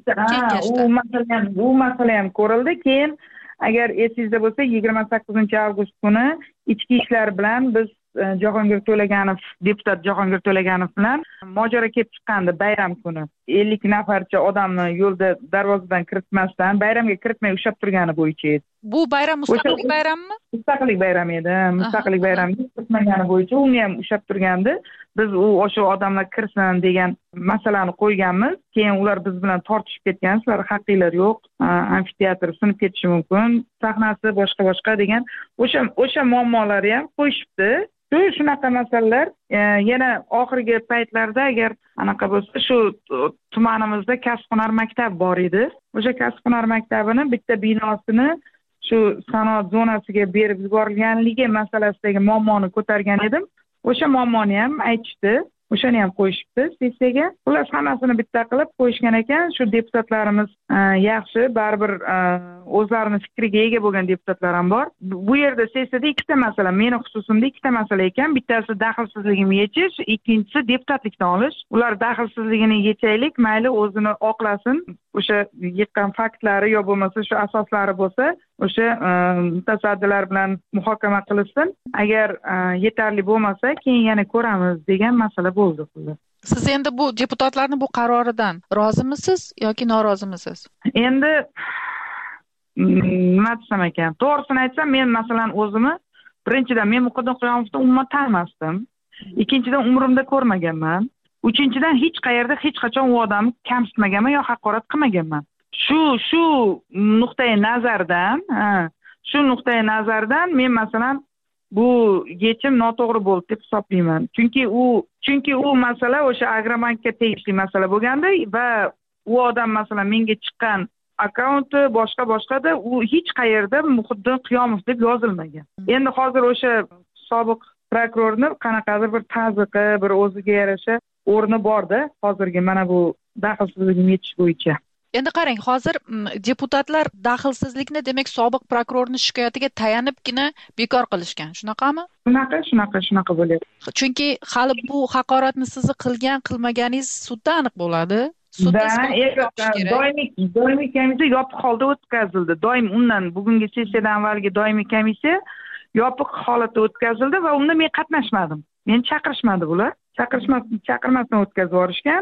Bu masala ham ko'rildi. Keyin agar esingizda bo'lsa 28-avgust kuni ichki ishlar bilan biz Jahongir To'laganov, deputat Jahongir To'laganov bilan mojaro kelib chiqqandi bayram kuni. 50 nafarcha odamni yo'lda darvozadan kiritmasdan bayramga kiritmay ushlab turgani bo'yicha edi. Bu bayram mustaqillik bayramimi? Mustaqillik bayrami edi. Mustaqillik bayramiga kiritmagani bo'yicha uni ham ushlab turgandi. Biz o'sha odamlar kirsin degan masalani qo'yganmiz. Keyin ular biz bilan tortishib ketgan, sizlar haqqinglar yo'q, amfiteatr sinib ketishi mumkin, sahnasi boshqa degan o'sha muammolarni ham qo'yishibdi. Shunaqa masalalar yana oxirgi paytlarda agar anaqa bo'lsa, shu tumanimizda kasb-hunar maktabi bor edi. O'sha kasb-hunar maktabini bitta binosini shu sanoat zonasiga berib yuborilganligi masalasidagi muammoni ko'targan edim. O'sha muammoni ham aytishdi. O'shani ham qo'yishibdi sessiyaga. Ular hammasini bitta qilib qo'yishgan ekan. Shu deputatlarimiz yaxshi, baribir o'zlarini fikriga ega bo'lgan deputatlar ham bor. Bu yerda sessiyada ikkita masala, meni xususimda ikkita masala ekan. Bittasi daxlsizligimni yechish, ikkinchisi deputatlikdan olish. Ular daxlsizligini yechaylik, mayli o'zini oqlasin. O'sha yiqqan faktlari yo bo'lmasa shu asoslari bo'lsa, o'sha mutasaddilar bilan muhokama qilinsin. Agar yetarli bo'lmasa, keyin yana ko'ramiz degan masala bo'ldi. Siz endi bu deputatlarning bu qaroridan rozimisiz yoki norozimisiz? Endi nima desam ekan? To'g'risini aytsam, men masalan o'zimni birinchidan men Muhiddin Qiyomovni umuman tanimasdim. Ikkinchidan umrimda ko'rmaganman. Uchinchidan hech qayerda hech qachon u odamni kamsitmaganman yo haqorat qilmaganman. Shu nuqtai nazardan men masalan bu yechim noto'g'ri bo'ldi deb hisoblayman. Chunki u masala o'sha Agrobankka tegishli masala bo'lganda va u odam masalan menga chiqqan akkaunti boshqada u hech qayerda Muhiddin Qiyomov deb yozilmagan. Endi hozir o'sha sobiq prokurorni qanaqadir bir tazyiqi, bir o'ziga yarasha o'rni borda hozirgi mana bu daxlsizlikni yechish bo'yicha. Endi qarang, hozir deputatlar daxlsizlikni demak sobiq prokurorning shikoyatiga tayanibgina bekor qilishgan. Shunaqami? Shunaqa bo'lyapti. Chunki hali bu haqoratni sizni qilmaganingiz sudda aniq bo'ladi. Doimiy komissiya yopiq holda o'tkazildi. Undan bugungi sessiyadan avvalgi doimiy komissiya yopiq holatda o'tkazildi va unda men qatnashmadim. Meni chaqirishmadi bular. Chaqirmasdan o'tkazib yuborishgan.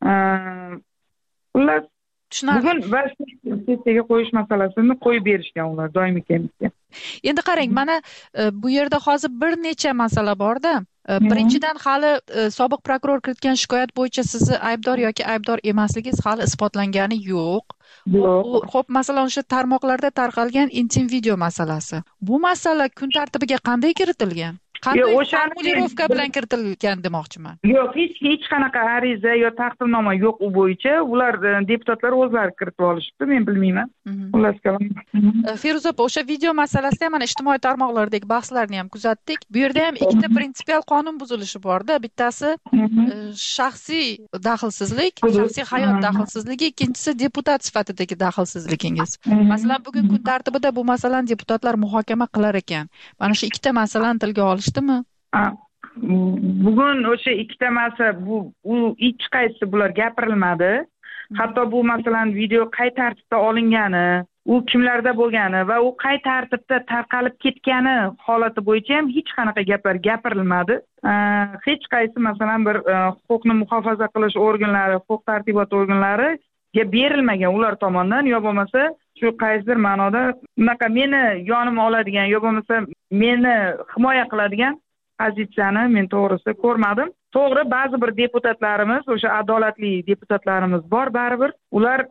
Xullas bugun va sessiyaga qo'yish masalasini qo'yib berishgan ular doimiy komissiya. Endi qarang, mana bu yerda hozir bir necha masala borda. Birinchidan hali sobiq prokuror kiritgan shikoyat bo'yicha sizni aybdor yoki aybdor emasligingiz hali isbotlangani yo'q. Xo'p, masalan o'sha tarmoqlarda tarqalgan intim video masalasi. Bu masala kun tartibiga qanday kiritilgan? Qanday formulirovka bilan kiritilgan demoqchiman. Yo'q, hech qanaqa ariza yo taqdimnoma yo'q u bo'yicha. Ular deputatlar o'zlari kiritib olishibdi, men bilmayman. Xullas kalom. Feruza opa, o'sha video masalasida mana ijtimoiy tarmoqlardagi bahslarni ham kuzatdik. Bu yerda ham ikkita prinsipial qonun buzilishi bor-da. Bittasi shaxsiy daxlsizlik, shaxsiy hayot daxlsizligi, ikkinchisi deputat sifatidagi daxlsizligingiz. Masalan, bugun kun tartibida bu masalani deputatlar muhokama qilar ekan. Mana shu ikkita masalani tilga olishdimi? Bugun o'sha ikkita masala u hech qaysi bular gapirilmadi. Hatto bu masalan video qay tartibda olingani, u kimlarda bo'lgani va u qay tartibda tarqalib ketgani holati bo'yicha ham hech qanaqa gaplar gapirilmadi. Hech qaysi masalan bir huquqni muhofaza qilish organlari, huquq tartibot organlariga berilmagan ular tomonidan yo bo'lmasa shu qaysidir ma'noda unaqa meni yonimga oladigan yo bo'lmasa meni himoya qiladigan pozitsiyani men to'g'risi ko'rmadim. to'g'ri, ba'zi bir deputatlarimiz, o'sha adolatli deputatlarimiz bor, baribir ular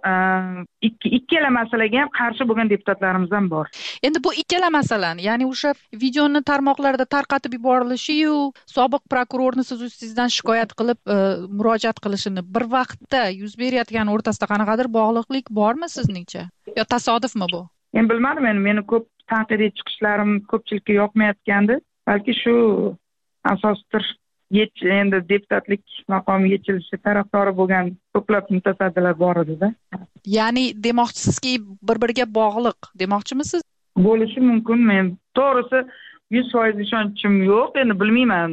ikkala masalaga ham qarshi bo'lgan deputatlarimiz ham bor. Endi bu ikkala masalani, ya'ni o'sha videoni tarmoqlarda tarqatib yuborilishi-yu, sobiq prokurorni siz ustingizdan shikoyat qilib murojaat qilishini bir vaqtda yuz berayotgani o'rtasida qanaqadir bog'liqlik bormi sizningcha? Yo tasodifmi bu? Men bilmadim, meni ko'p tanqidiy chiqishlarim ko'pchilikka yoqmayotgandi. Balki shu asosdir. Endi deputatlik maqomi yechilishi tarafdori bo'lgan ko'plab mutasaddilar bor edi-da. Ya'ni demoqchisizki, bir-biriga bog'liq demoqchimisiz? Bo'lishi mumkin. Men to'g'risi 100% ishonchim yo'q. Endi bilmayman.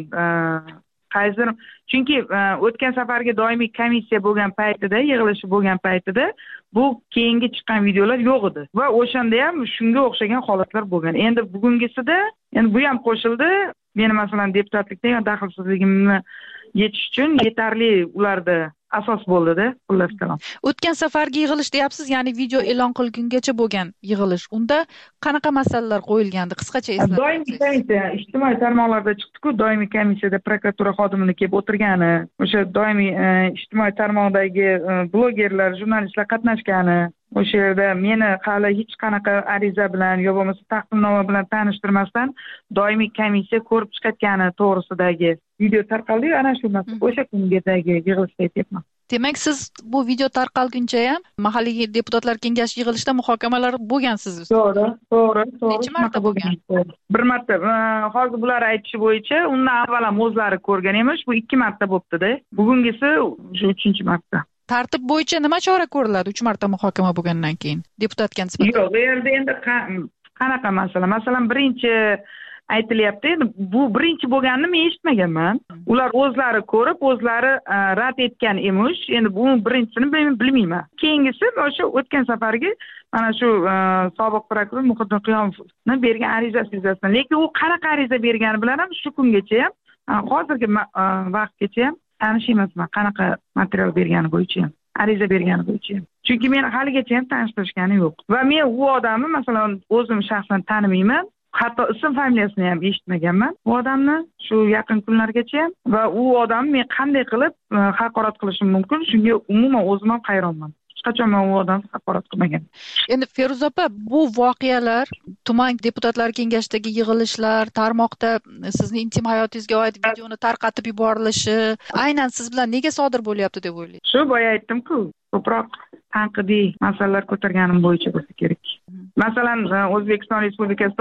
Qaysi, chunki o'tgan safargi doimiy komissiya bo'lgan paytida, yig'ilishi bo'lgan paytida bu keyingi chiqqan videolar yo'q edi va o'shanda ham shunga o'xshagan holatlar bo'lgan. Endi bugungisida bu ham qo'shildi. Meni masalan deputatlikda daxlsizligimni yechish uchun yetarli ularda asos bo'ldi-da, xullas kalom. O'tgan safargi yig'ilish deyapsiz, ya'ni video e'lon qilgungacha bo'lgan yig'ilish. Unda qanaqa masalalar qo'yilgandi? Qisqacha eslatib. Doimiy komissiya ijtimoiy tarmoqlarda chiqdi-ku, doimiy komissiyada prokuratura xodimini kelib o'tirgani, o'sha doimiy ijtimoiy tarmoqdagi blogerlar, jurnalistlar qatnashgani, o'sha yerda meni hali hech qanaqa ariza bilan yo bo'lmasa taqdimnoma bilan tanishtirmasdan doimiy komissiya ko'rib chiqayotgani to'g'risidagi video tarqaldi, ana shu o'sha kungadagi yig'ilishda aytyapman. Demak, siz bu video tarqalguncha ham mahalliy deputatlar kengashi yig'ilishida muhokamalar bo'lgan siz? To'g'ri. Necha marta bo'lgan? Bir marta. Hozir bular aytishi bo'yicha undan avval ham o'zlari ko'rgan emish, bu 2 marta bo'pti-da. Bugungisi shu 3-marta. Tartib bo'yicha nima chora ko'riladi 3 marta muhokama bo'lgandan keyin deputatga nisbatan? Yo'q, bu yerda endi qanaqa masala? Masalan, birinchi aytilyapti, bu birinchi bo'lganini men eshitmaganman. Ular o'zlari ko'rib, o'zlari rad etgan emish. Endi bu birinchisini bilmayman. Keyingisi o'sha o'tgan safargi mana shu sobiq prokuror Muhiddin Qiyomovni bergan arizasi yuzasidan. Lekin u qanaqa ariza bergani bilan ham shu kungacha ham, hozirgi vaqtgacha ham tanish emasman, qanaqa material bergani bo'yicha ham, ariza bergani bo'yicha ham. Chunki meni haligacha ham tanishtirishgani yo'q. Va men u odamni masalan o'zim shaxsan tanimayman. Hatto ism familiyasini ham eshitmaganman u odamni shu yaqin kunlargacha ham va u odam men qanday qilib haqorat qilishim mumkin, shunga umuman o'zim ham hayronman. Hech qachon men u odamni haqorat qilmagan. Endi Feruza opa, bu voqealar, tuman deputatlar kengashidagi yig'ilishlar, tarmoqda sizning intim hayotingizga oid videoni tarqatib yuborilishi aynan siz bilan nega sodir bo'lyapti deb o'ylaysiz? Shu boya aytdim-ku, ko'proq tanqidiy masalalar ko'targanim bo'yicha bo'lsa kerak. Masalan, O'zbekiston Respublikasida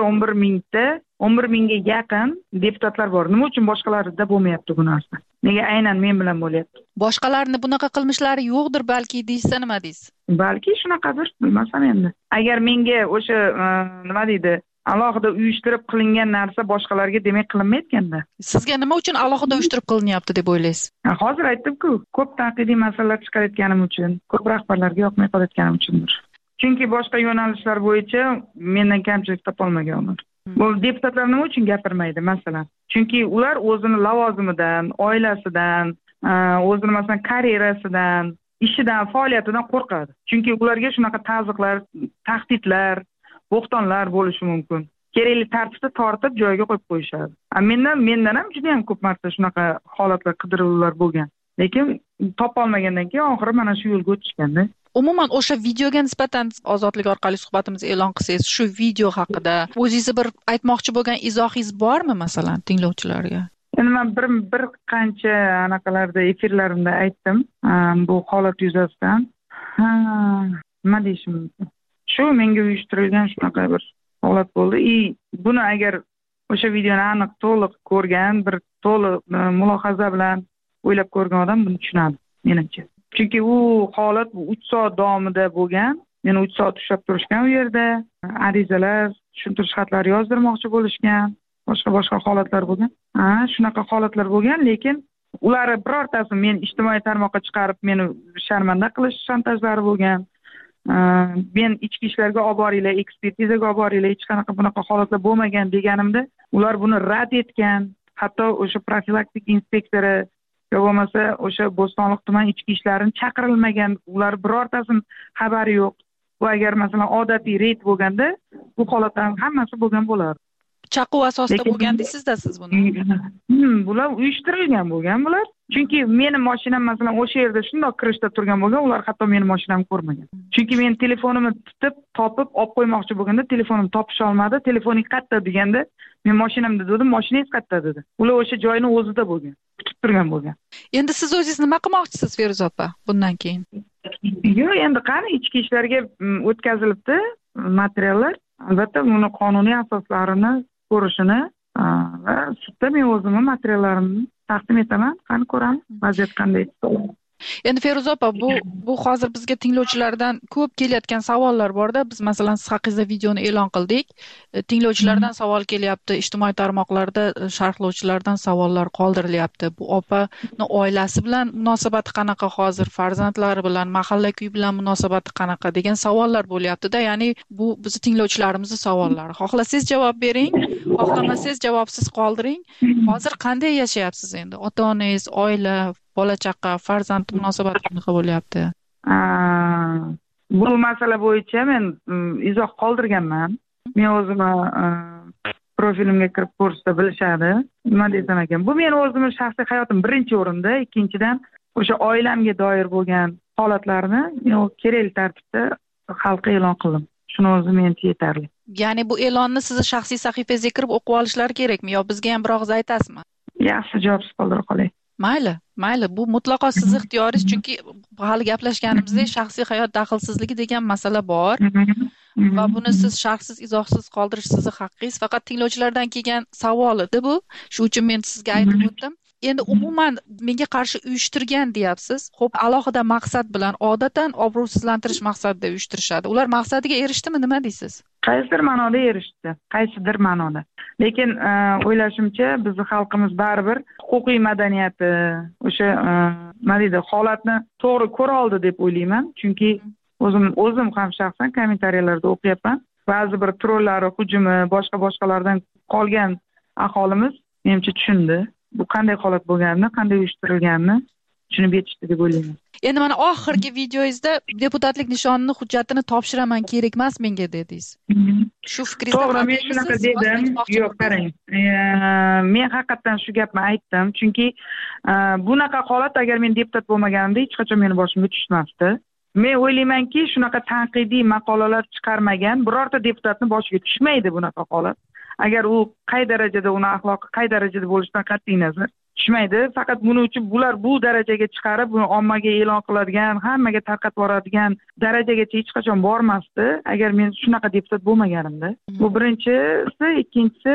11 mingga yaqin deputatlar bor. Nima uchun boshqalarida bo'lmayapti bu narsa? Nega aynan men bilan bo'lyapti? Boshqalarning bunaqa qilmishlari yo'qdir balki deysiz, nima deysiz? Balki shunaqadir, bilmasam endi. Agar menga o'sha nima deydi, alohida uyushtirib qilingan narsa boshqalarga demak qilinmayotganda. Sizga nima uchun alohida uyushtirib qilinyapti deb o'ylaysiz? Hozir aytdim-ku, ko'p tanqidiy masalalar chiqarayotganim uchun, ko'p rahbarlarga yoqmay qolayotganim uchundir. Chunki boshqa yo'nalishlar bo'yicha mendan kamchilik topolmaganman. Bu deputatlar nima uchun gapirmaydi masalan? Chunki ular o'zini lavozimidan, oilasidan, o'zini masalan karyerasidan, ishidan, faoliyatidan qo'rqadi. Chunki ularga shunaqa ta'ziqlar, tahdidlar, bo'xtonlar bo'lishi mumkin. Kerakli tartibda tortib joyiga qo'yib qo'yishadi. Mendan ham juda ham ko'p marta shunaqa holatlar, qidiruvlar bo'lgan. Lekin topolmagandan keyin oxiri mana shu yo'lga o'tishganda. Umuman o'sha videoga nisbatan Ozodlik orqali suhbatimizni e'lon qilsangiz, shu video haqida o'zingiz bir aytmoqchi bo'lgan izohingiz bormi masalan tinglovchilarga? Endi men bir qancha anaqalarda efirlarimda aytdim, bu holat yuzasidan. Nima deyishim mumkin? Shu menga uyushtirilgan shunaqa bir holat bo'ldi. Buni agar o'sha videoni aniq to'liq ko'rgan, bir to'liq mulohaza bilan o'ylab ko'rgan odam buni tushunadi, menimcha. Chunki u holat 3 soat davomida bo'lgan. Meni 3 soat ushlab turishgan u yerda. Arizalar, tushuntirish xatlari yozdirmoqchi bo'lishgan. Boshqa holatlar bo'lgan. Shunaqa holatlar bo'lgan, lekin ular birortasi men ijtimoiy tarmoqqa chiqarib meni sharmanda qilish shantajlari bo'lgan. Men ichki ishlarga olib boringlar, ekspertizaga olib boringlar, hech qanaqa bunaqa holatlar bo'lmagan deganimda, ular buni rad etgan. Hatto o'sha profilaktik inspektori yo bo'lmasa o'sha Bo'stonliq tuman ichki ishlarini chaqirilmagan, ular birortasining xabari yo'q. Bu agar masalan odatiy reyd bo'lganda, bu holatlarning hammasi bo'lgan bo'lardi. chaquv asosida bo'lgan deysizda siz buni. Bular uyushtirilgan bo'lgan bular. Chunki meni mashinam masalan o'sha yerda shundoq kirishda turgan bo'lgan, ular hatto meni mashinamni ko'rmagan. Chunki men telefonimni tutib, topib, olib qo'ymoqchi bo'lganda telefonimni topisha olmadi. Telefoning qayerda deganda, men mashinamda dedim, mashinangiz qayerda dedi. Ular o'sha joyning o'zida bo'lgan, kutib turgan bo'lgan. Endi siz o'zingiz nima qilmoqchisiz Feruza opa bundan keyin? Yo'q, endi qani ichki ishlarga o'tkazilibdi materiallar. Albatta buni qonuniy asoslarini ko'rishini va sudda men o'zimni materiallarimni taqdim etaman. Qani ko'ramiz, vaziyat qanday. Endi Feruza opa, bu hozir bizga tinglovchilardan ko'p kelayotgan savollar borda. Biz masalan siz haqingizda videoni e'lon qildik. Tinglovchilardan savol kelyapti, ijtimoiy tarmoqlarda sharhlovchilardan savollar qoldirilyapti. Bu opaning oilasi bilan munosabati qanaqa hozir, farzandlari bilan, mahalla-ko'y bilan munosabati qanaqa degan savollar bo'lyapti-da. Ya'ni bu bizni tinglovchilarimizning savollari. Xohlasangiz javob bering, xohlamasangiz javobsiz qoldiring. Hozir qanday yashayapsiz endi? Ota-onangiz, oila, bola chaqa, farzand munosabati qanaqa bo'lyapti? Bu masala bo'yicha men izoh qoldirganman. Men o'zimni profilimga kirib ko'rishda bilishadi. Nima desam ekan? Bu men o'zimning shaxsiy hayotim birinchi o'rinda, ikkinchidan o'sha oilamga doir bo'lgan holatlarni men kerakli tartibda xalqqa e'lon qildim. Shuni o'zi mencha yetarli. Ya'ni bu e'lonni sizni shaxsiy sahifangizga kirib o'qib olishlari kerakmi yo bizga ham bir og'iz aytasizmi? Yaxshi javobsiz qoldirib qolay. Mayli, bu mutlaqo siz ixtiyoringiz, chunki hali gaplashganimizdek shaxsiy hayot daxlsizligi degan masala bor va buni siz sharhsiz, izohsiz qoldirish sizni haqqingiz. Faqat tinglovchilardan kelgan savol edi bu. Shuning uchun men sizga aytib o'tdim. Endi umuman menga qarshi uyushtirgan deyapsiz. Xo'p, alohida maqsad bilan odatdan obro'sizlantirish maqsadida uyushtirishadi. Ular maqsadiga erishdimi, nima deysiz? Qaysidir ma'noda erishdi. Qaysidir ma'noda. Lekin o'ylashimcha bizning xalqimiz baribir huquqiy madaniyati, o'sha nima deydi, holatni to'g'ri ko'ra oldi deb o'ylayman. Chunki o'zim ham shaxsan kommentariyalarda o'qiyapman. Ba'zi bir trollari, hujumi, boshqalardan qolgan aholimiz menimcha tushundi. Bu qanday holat bo'lganini, qanday uyushtirilganini tushunib yetishdi deb o'ylayman. Endi mana oxirgi videoyingizda deputatlik nishonini, hujjatini topshiraman, kerak emas menga dedingiz. Shu fikringizni to'g'ri, men shunaqa dedim. Yo'q, qarang. Men haqiqatan shu gapni aytdim, chunki bunaqa holat agar men deputat bo'lmaganimda hech qachon meni boshimga tushmasdi. Men o'ylaymanki, shunaqa tanqidiy maqolalar chiqarmagan birorta deputatning boshiga tushmaydi bunaqa holat. Agar u qay darajada, uni axloqi qay darajada bo'lishidan qat'iy nazar tushmaydi. Faqat buning uchun bular bu darajaga chiqarib, buni ommaga e'lon qiladigan, hammaga tarqatib yuboradigan darajagacha hech qachon bormasdi, agar men shunaqa deputat bo'lmaganimda. Bu birinchisi, ikkinchisi,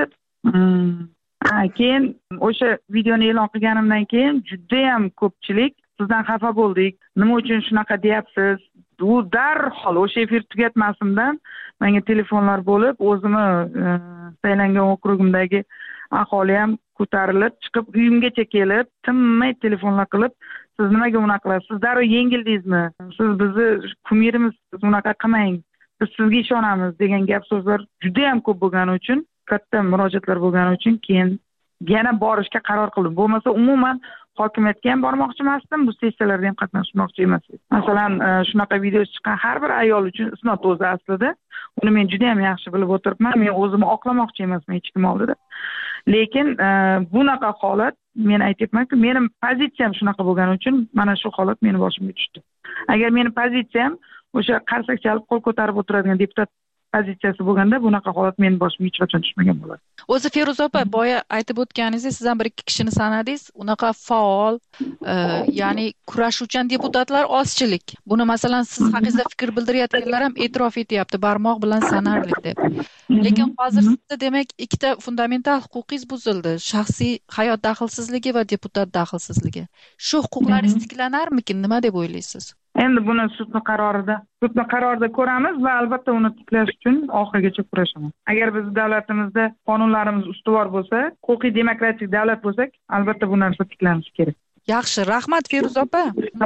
keyin o'sha videoni e'lon qilganimdan keyin juda ham ko'pchilik sizdan xafa bo'ldik. Nima uchun shunaqa deyapsiz? U darhol o'sha efir tugatmasimdan menga telefonlar bo'lib, o'zimni saylangan okrugimdagi aholi ham ko'tarilib, chiqib uyimgacha kelib, tinmay telefonlar qilib, siz nimaga unaqa qilasiz? Siz darrov yengildingizmi? Siz bizni kumirimiz, siz unaqa qilmang. Biz sizga ishonamiz degan gap so'zlar juda ham ko'p bo'lgani uchun, katta murojaatlar bo'lgani uchun keyin yana borishga qaror qildim. Bo'lmasa umuman hokimiyatga ham bormoqchi emasdim, bu sessiyalarda ham qatnashmoqchi emas edim. Masalan, shunaqa video chiqqan har bir ayol uchun isnot o'zi aslida. Uni men juda ham yaxshi bilib o'tiribman. Men o'zimni oqlamoqchi emasman hech kim oldida. Lekin bunaqa holat, men aytibmanki, mening pozitsiyam shunaqa bo'lgani uchun mana shu holat meni boshimga tushdi. Agar mening pozitsiyam o'sha qarsak chalib qo'l ko'tarib o'tiradigan deputat pozitsiyasi bo'lganda bunaqa holat meni boshimga hech qachon tushmagan bo'ladi. O'zi Feruza opa, boya aytib o'tganingizdek, siz ham bir ikki kishini sanadingiz, unaqa faol, ya'ni kurashuvchan deputatlar ozchilik. Buni masalan siz haqingizda fikr bildirayotganlar ham e'tirof etyapti, barmoq bilan sanarlik deb. Lekin hozir sizda demak ikkita fundamental huquqingiz buzildi. Shaxsiy hayot daxlsizligi va deputat daxlsizligi. Shu huquqlaringiz tiklanarmikin, nima deb o'ylaysiz? Endi buni sudning qarorida ko'ramiz va albatta uni tiklash uchun oxirigacha kurashaman. Agar bizning davlatimizda qonunlarimiz ustuvor bo'lsa, huquqiy demokratik davlat bo'lsak, albatta bu narsa tiklanishi kerak. Yaxshi, rahmat Feruza opa.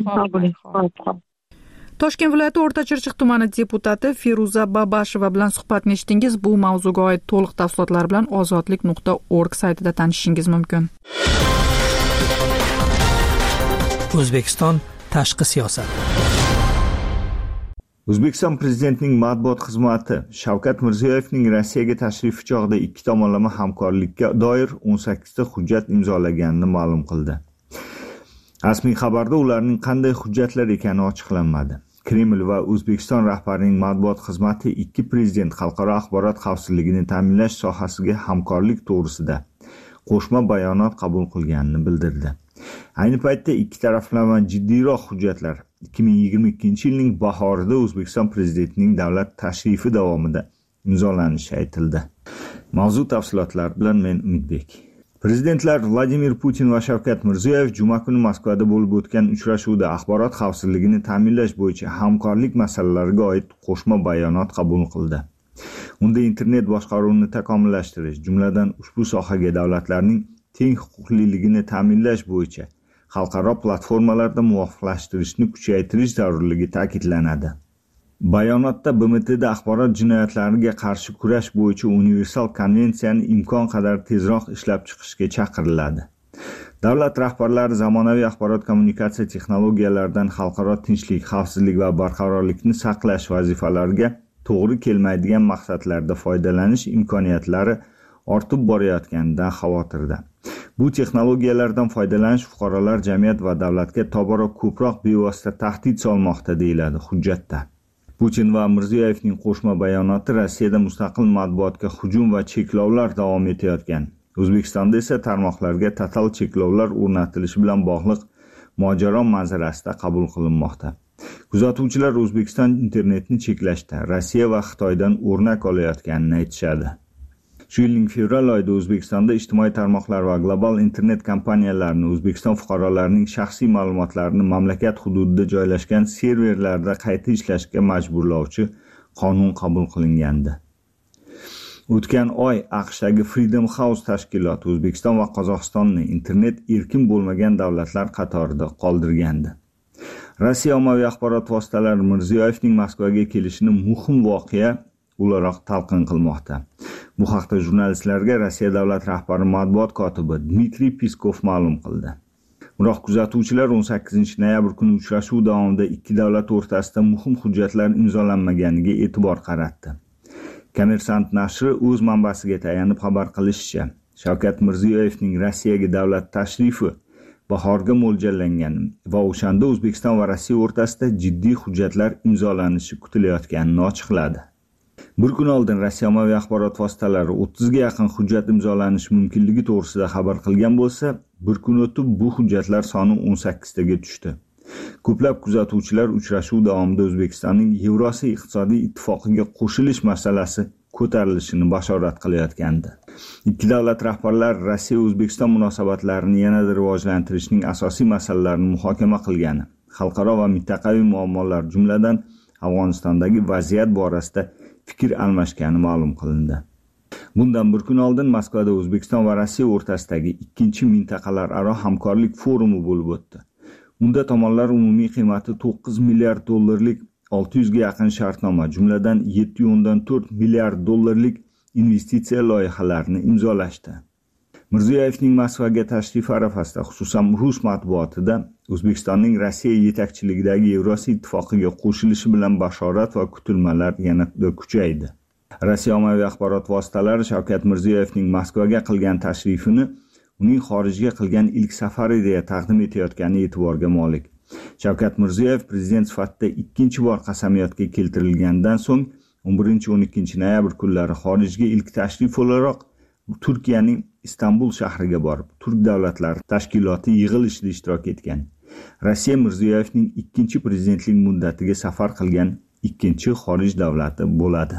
Toshkent viloyati O'rtachirchiq tumani deputati Feruza Babasheva bilan suhbatni eshitdingiz. Bu mavzuga oid to'liq tafsilotlar bilan ozodlik.org saytida tanishishingiz mumkin. O'zbekiston tashqi siyosat. O'zbekiston Prezidentining matbuot xizmati Shavkat Mirziyoyevning Rossiyaga tashrifi chog'ida ikki tomonlama hamkorlikka doir 18 ta hujjat imzolaganini ma'lum qildi. Rasmiy xabarda ularning qanday hujjatlar ekani ochiqlanmadi. Kreml va O'zbekiston rahbarining matbuot xizmati ikki prezident xalqaro axborot xavfsizligini ta'minlash sohasiga hamkorlik to'g'risida qo'shma bayonot qabul qilganini bildirdi. Ayni paytda ikki taraflama jiddiyroq hujjatlar 2022 yilning bahorida O'zbekiston prezidentining davlat tashrifi davomida imzolanishi aytildi. Mavzu tafsilotlar bilan men Umidbek. Prezidentlar Vladimir Putin va Shavkat Mirziyoyev juma kuni Moskvada bo'lib o'tgan uchrashuvda axborot xavfsizligini ta'minlash bo'yicha hamkorlik masalalariga oid qo'shma bayonot qabul qildi. Unda internet boshqaruvini takomillashtirish, jumladan ushbu sohaga davlatlarning teng huquqliligini ta'minlash bo'yicha xalqaro platformalarda muvofiqlashtirishni kuchaytirish zarurligi ta'kidlanadi. Bayonotda BMTda axborot jinoyatlariga qarshi kurash bo'yicha universal konvensiyani imkon qadar tezroq ishlab chiqishga chaqiriladi. Davlat rahbarlari zamonaviy axborot kommunikatsiya texnologiyalaridan xalqaro tinchlik, xavfsizlik va barqarorlikni saqlash vazifalariga to'g'ri kelmaydigan maqsadlarda foydalanish imkoniyatlari ortib borayotganidan xavotirda. Bu texnologiyalardan foydalanish fuqarolar, jamiyat va davlatga tobora ko'proq bevosita tahdid solmoqda deyiladi hujjatda. Putin va Mirziyoyevning qo'shma bayonoti Rossiyada mustaqil matbuotga hujum va cheklovlar davom etayotgan. O'zbekistonda esa tarmoqlarga total cheklovlar o'rnatilishi bilan bog'liq mojaro manzarasida qabul qilinmoqda. Kuzatuvchilar O'zbekiston internetni cheklashda Rossiya va Xitoydan o'rnak olayotganini aytishadi. Shu yilning fevral oyida O'zbekistonda ijtimoiy tarmoqlar va global internet kompaniyalarini O'zbekiston fuqarolarining shaxsiy ma'lumotlarini mamlakat hududida joylashgan serverlarda qayta ishlashga majburlovchi qonun qabul qilingandi. O'tgan oy AQShdagi Freedom House tashkiloti O'zbekiston va Qozog'istonni internet erkin bo'lmagan davlatlar qatorida qoldirgandi. Rossiya ommaviy axborot vositalari Mirziyoyevning Moskvaga kelishini muhim voqea o'laroq talqin qilmoqda. Bu haqda jurnalistlarga Rossiya davlat rahbari matbuot kotibi Dmitriy Peskov ma'lum qildi. Biroq kuzatuvchilar 18 noyabr kuni uchrashuv davomida ikki davlat o'rtasida muhim hujjatlar imzolanmaganiga e'tibor qaratdi. Kommersant nashri o'z manbasiga tayanib xabar qilishicha, Shavkat Mirziyoyevning Rossiyaga davlat tashrifi bahorga mo'ljallangan va o'shanda O'zbekiston va Rossiya o'rtasida jiddiy hujjatlar imzolanishi kutilayotganini ochiqladi. Bir kun oldin Rossiya ommaviy axborot vositalari 30 ga yaqin hujjat imzolanishi mumkinligi to'g'risida xabar qilgan bo'lsa, bir kun o'tib bu hujjatlar soni 18 taga tushdi. Ko'plab kuzatuvchilar uchrashuv davomida O'zbekistonning Yevrosiyo iqtisodiy ittifoqiga qo'shilish masalasi ko'tarilishini bashorat qilayotgandi. Ikki davlat rahbarlari Rossiya-O'zbekiston munosabatlarini yanada rivojlantirishning asosiy masalalarini muhokama qilgani, xalqaro va mintaqaviy muammolar, jumladan Afg'onistondagi vaziyat borasida fikr almashgani ma'lum qilindi. Bundan bir kun oldin Moskvada O'zbekiston va Rossiya o'rtasidagi ikkinchi mintaqalararo hamkorlik forumi bo'lib o'tdi. Unda tomonlar umumiy qiymati 9 milliard dollarlik 600 ga yaqin shartnoma, jumladan 7.4 milliard dollarlik investitsiya loyihalarini imzolashdi. Mirziyoyevning Moskvaga tashrifi arafasida, xususan rus matbuotida O'zbekistonning Rossiya yetakchiligidagi Yevrosiyo ittifoqiga qo'shilishi bilan bashorat va kutilmalar yanada kuchaydi. Rossiya ommaviy axborot vositalari Shavkat Mirziyoyevning Moskvaga qilgan tashrifini uning xorijga qilgan ilk safari deya taqdim etayotgani e'tiborga molik. Shavkat Mirziyoyev prezident sifatida ikkinchi bor qasamyodga keltirilgandan so'ng 11-12 noyabr kunlari xorijga ilk tashrif o'laroq Turkiyaning Istanbul shahriga borib, Turk davlatlari tashkiloti yig'ilishida ishtirok etgan. Rossiya Mirziyoyevning ikkinchi prezidentlik muddatiga safar qilgan ikkinchi xorij davlati bo'ladi.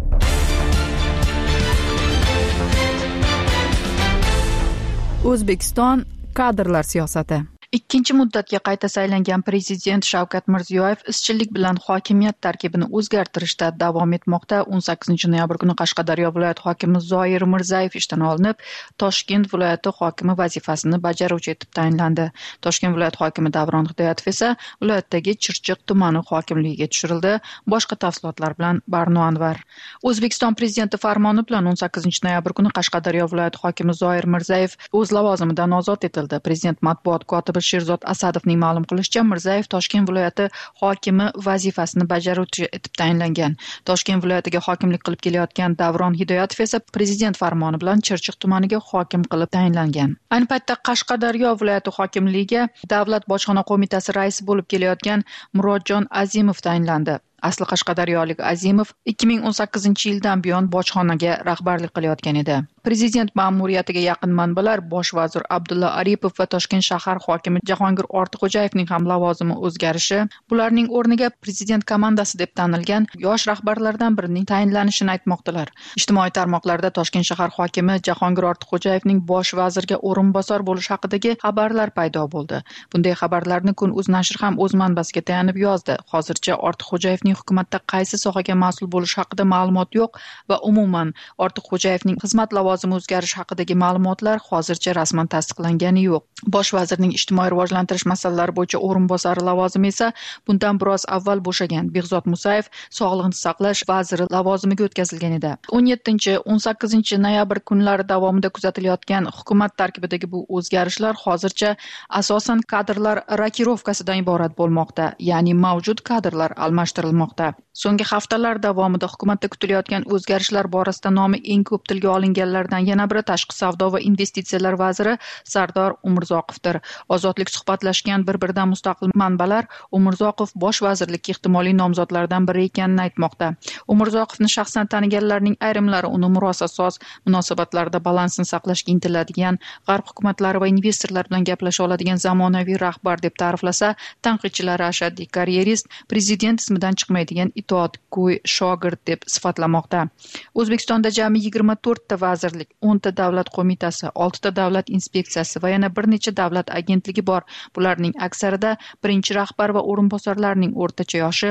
O'zbekiston kadrlar siyosati. Ikkinchi muddatga qayta saylangan prezident Shavkat Mirziyoyev izchillik bilan hokimiyat tarkibini o'zgartirishda davom etmoqda. 18 noyabr kuni Qashqadaryo viloyati hokimi Zoir Mirzayev ishdan olinib, Toshkent viloyati hokimi vazifasini bajaruvchi etib tayinlandi. Toshkent viloyati hokimi Davron Hidoyatov esa viloyatdagi Chirchiq tumani hokimligiga tushirildi. Boshqa tafsilotlar bilan Barno Anvar. O'zbekiston prezidenti farmoni bilan 18 noyabr kuni Qashqadaryo viloyati hokimi Zoir Mirzayev o'z lavozimidan ozod etildi. Prezident matbuot kotibi Sherzod Asadovning ma'lum qilishicha, Mirzayev Toshkent viloyati hokimi vazifasini bajaruvchi etib tayinlangan. Toshkent viloyatiga hokimlik qilib kelayotgan Davron Hidoyatov esa prezident farmoni bilan Chirchiq tumaniga hokim qilib tayinlangan. Ayni paytda Qashqadaryo viloyati hokimligiga Davlat bojxona qo'mitasi raisi bo'lib kelayotgan Murodjon Azimov tayinlandi. Asli qashqadaryolik Azimov 2018-yildan buyon bojxonaga rahbarlik qilayotgan edi. Prezident ma'muriyatiga yaqin manbalar Bosh vazir Abdulla Aripov va Toshkent shahar hokimi Jahongir Ortiqxo'jayevning ham lavozimi o'zgarishi, bularning o'rniga prezident komandasi deb tanilgan yosh rahbarlardan birining tayinlanishini aytmoqdalar. Ijtimoiy tarmoqlarda Toshkent shahar hokimi Jahongir Ortiqxo'jayevning bosh vazirga o'rinbosar bo'lishi haqidagi xabarlar paydo bo'ldi. Bunday xabarlarni Kun.uz nashri ham o'z manbasiga tayanib yozdi. Hozircha Ortiqxo'jayevning hukumatda qaysi sohaga mas'ul bo'lishi haqida ma'lumot yo'q va umuman Ortiqxo'jayevning xizmat lavozimi o'zgarishi haqidagi ma'lumotlar hozircha rasman tasdiqlangani yo'q. Bosh vazirning ijtimoiy rivojlantirish masalalari bo'yicha o'rinbosari lavozimi esa bundan biroz avval bo'shagan Behzod Musayev sog'liqni saqlash vaziri lavozimiga o'tkazilgan edi. 17-18 noyabr kunlari davomida kuzatilayotgan hukumat tarkibidagi bu o'zgarishlar hozircha asosan kadrlar rokirovkasidan iborat bo'lmoqda, ya'ni mavjud kadrlar almashtirilmoqda. So'nggi haftalar davomida hukumatda kutilayotgan o'zgarishlar borasida nomi eng ko'p tilga olinganlardan yana biri tashqi savdo va investitsiyalar vaziri Sardor Umurzoqovdir. Ozodlik suhbatlashgan bir-biridan mustaqil manbalar Umurzoqov bosh vazirlikka ehtimoliy nomzodlardan biri ekanini aytmoqda. Umurzoqovni shaxsan taniganlarning ayrimlari uni murosasoz munosabatlarda balansni saqlashga intiladigan, g'arb hukumatlari va investorlar bilan gaplasha oladigan zamonaviy rahbar deb ta'riflasa, tanqidchilar ashaddiy karyerist, prezident ismidan chiqmaydigan itoatgo'y shogird deb sifatlamoqda. O'zbekistonda jami 24 ta vazirlik, 10 ta davlat qo'mitasi, 6 ta davlat inspeksiyasi va yana bir necha davlat agentligi bor. Bularning aksarida birinchi rahbar va o'rinbosarlarning o'rtacha yoshi